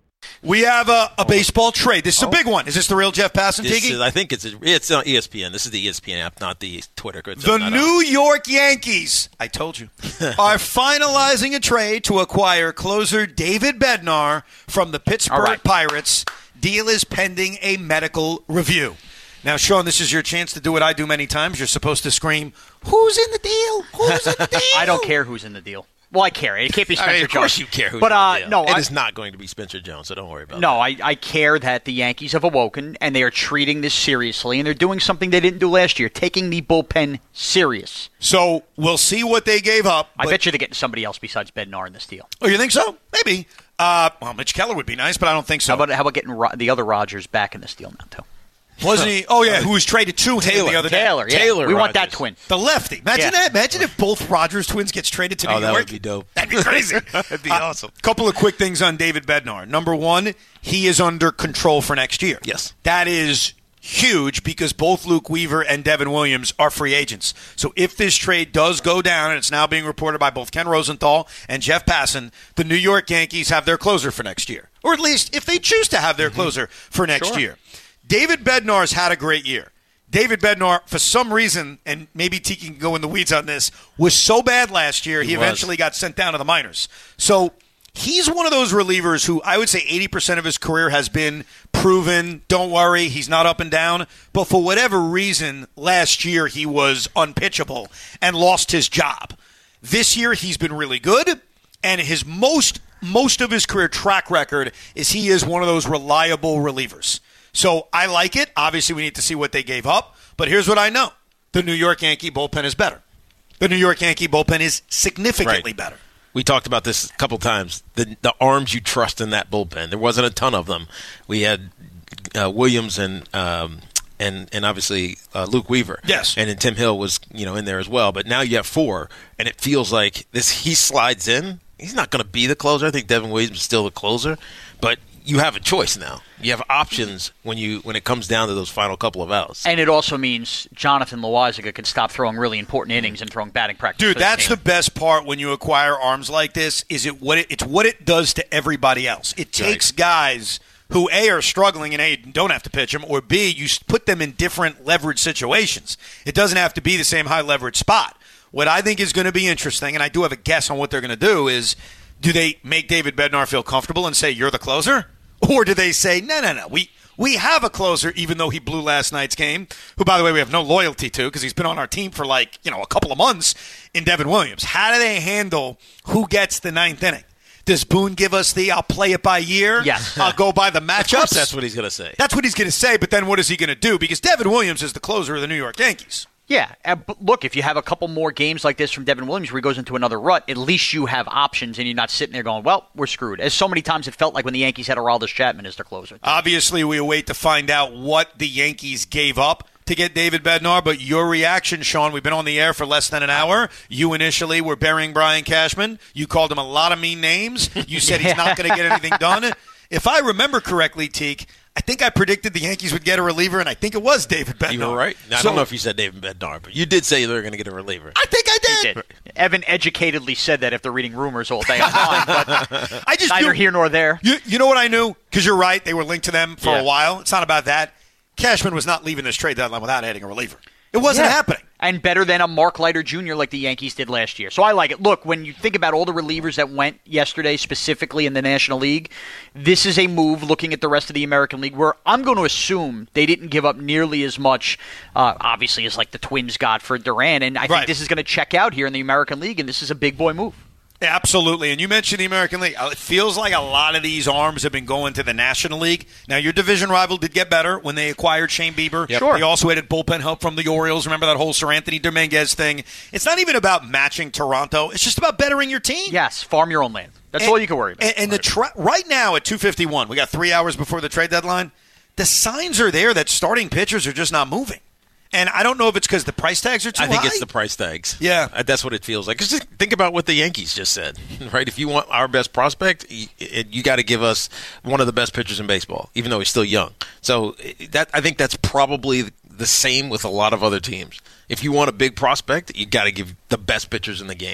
We have a, a baseball trade. This is a big one. Is this the real Jeff Passan, This Tiki? is, I think it's it's on E S P N. This is the E S P N app, not the Twitter. It's The not New on. York Yankees, I told you, are finalizing a trade to acquire closer David Bednar from the Pittsburgh All right. Pirates. Deal is pending a medical review. Now, Sean, this is your chance to do what I do many times. You're supposed to scream, "Who's in the deal? Who's in the deal?" I don't care who's in the deal. Well, I care. It can't be Spencer I mean, of course Jones. you care who's but in uh, the deal. no, it I, is not going to be Spencer Jones, so don't worry about no, that. I, I care that the Yankees have awoken and they are treating this seriously, and they're doing something they didn't do last year, taking the bullpen serious. So we'll see what they gave up. I but- bet you they're getting somebody else besides Bednar in this deal. Oh, you think so? Maybe. Uh, well, Mitch Keller would be nice, but I don't think so. How about how about getting Ro- the other Rogers back in this deal now too? Wasn't he? Oh, yeah, who was traded to him Taylor. the other day. Taylor, yeah. Taylor we want that Rogers. twin. The lefty. Imagine Yeah. that. Imagine if both Rogers twins gets traded to New Oh, that York. would be dope. That'd be crazy. That'd be Uh, awesome. Couple of quick things on David Bednar. Number one, he is under control for next year. Yes. That is huge because both Luke Weaver and Devin Williams are free agents. So if this trade does go down, and it's now being reported by both Ken Rosenthal and Jeff Passan, the New York Yankees have their closer for next year. Or at least if they choose to have their closer for next Sure. year. David Bednar's had a great year. David Bednar, for some reason, and maybe Tiki can go in the weeds on this, was so bad last year, he, He was. eventually got sent down to the minors. So he's one of those relievers who I would say eighty percent of his career has been proven, don't worry, he's not up and down. But for whatever reason, last year he was unpitchable and lost his job. This year he's been really good, and his most most of his career track record is he is one of those reliable relievers. So I like it. Obviously, we need to see what they gave up. But here's what I know. The New York Yankee bullpen is better. The New York Yankee bullpen is significantly Right. better. We talked about this a couple times. The the arms you trust in that bullpen. There wasn't a ton of them. We had uh, Williams and um, and and obviously uh, Luke Weaver. Yes. And then Tim Hill was you know in there as well. But now you have four, and it feels like this. He slides in. He's not going to be the closer. I think Devin Williams is still the closer, but you have a choice now. You have options when you when it comes down to those final couple of outs. And it also means Jonathan Loaisiga can stop throwing really important innings and throwing batting practice. Dude, for the that's team. the best part when you acquire arms like this. Is it what it, it's what it does to everybody else. It takes guys who A are struggling and A don't have to pitch them, or B you s- put them in different leverage situations. It doesn't have to be the same high leverage spot. What I think is going to be interesting, and I do have a guess on what they're going to do, is do they make David Bednar feel comfortable and say you're the closer, or do they say no, no, no, we. We have a closer, even though he blew last night's game, who, by the way, we have no loyalty to because he's been on our team for like, you know, a couple of months in Devin Williams. How do they handle who gets the ninth inning? Does Boone give us the I'll play it by year? Yes. I'll go by the Of course matchups? that's what he's going to say. That's what he's going to say, but then what is he going to do? Because Devin Williams is the closer of the New York Yankees. Yeah, uh, but look, if you have a couple more games like this from Devin Williams where he goes into another rut, at least you have options and you're not sitting there going, well, we're screwed. As so many times it felt like when the Yankees had Aroldis Chapman as their closer. Obviously, we await to find out what the Yankees gave up to get David Bednar, but your reaction, Sean, we've been on the air for less than an hour. You initially were burying Brian Cashman. You called him a lot of mean names. You said he's not going to get anything done. If I remember correctly, Teak, I think I predicted the Yankees would get a reliever, and I think it was David Bednar. You were right. Now, I So- don't know if you said David Bednar, but you did say they were going to get a reliever. I think I He did. did. Evan educatedly said that after reading rumors all day online, but I just neither knew- here nor there. You, you know what I knew? Because you're right. They were linked to them for Yeah. a while. It's not about that. Cashman was not leaving this trade deadline without adding a reliever. It wasn't Yeah. happening. And better than a Mark Leiter Junior like the Yankees did last year. So I like it. Look, when you think about all the relievers that went yesterday, specifically in the National League, this is a move looking at the rest of the American League where I'm going to assume they didn't give up nearly as much, uh, obviously, as like the Twins got for Duran. And I Right. think this is going to check out here in the American League, and this is a big boy move. Absolutely. And you mentioned the American League. It feels like a lot of these arms have been going to the National League. Now, your division rival did get better when they acquired Shane Bieber. Yep. Sure. They also added bullpen help from the Orioles. Remember that whole Sir Anthony Dominguez thing? It's not even about matching Toronto. It's just about bettering your team. Yes, farm your own land. That's And- all you can worry about. And, and the tra- right now at two fifty-one, we got three hours before the trade deadline. The signs are there that starting pitchers are just not moving. And I don't know if it's because the price tags are too I think high. it's the price tags. Yeah. Uh, that's what it feels like. 'Cause just think about what the Yankees just said, right? If you want our best prospect, you, you got to give us one of the best pitchers in baseball, even though he's still young. So that I think that's probably the same with a lot of other teams. If you want a big prospect, you got to give the best pitchers in the game.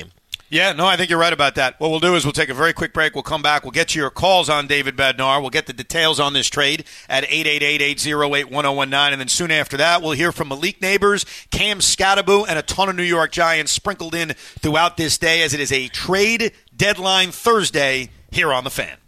Yeah, no, I think you're right about that. What we'll do is we'll take a very quick break. We'll come back. We'll get you your calls on David Bednar. We'll get the details on this trade at eight eight eight, eight oh eight, one oh one nine. And then soon after that, we'll hear from Malik Neighbors, Cam Scattaboo, and a ton of New York Giants sprinkled in throughout this day as it is a trade deadline Thursday here on The Fan.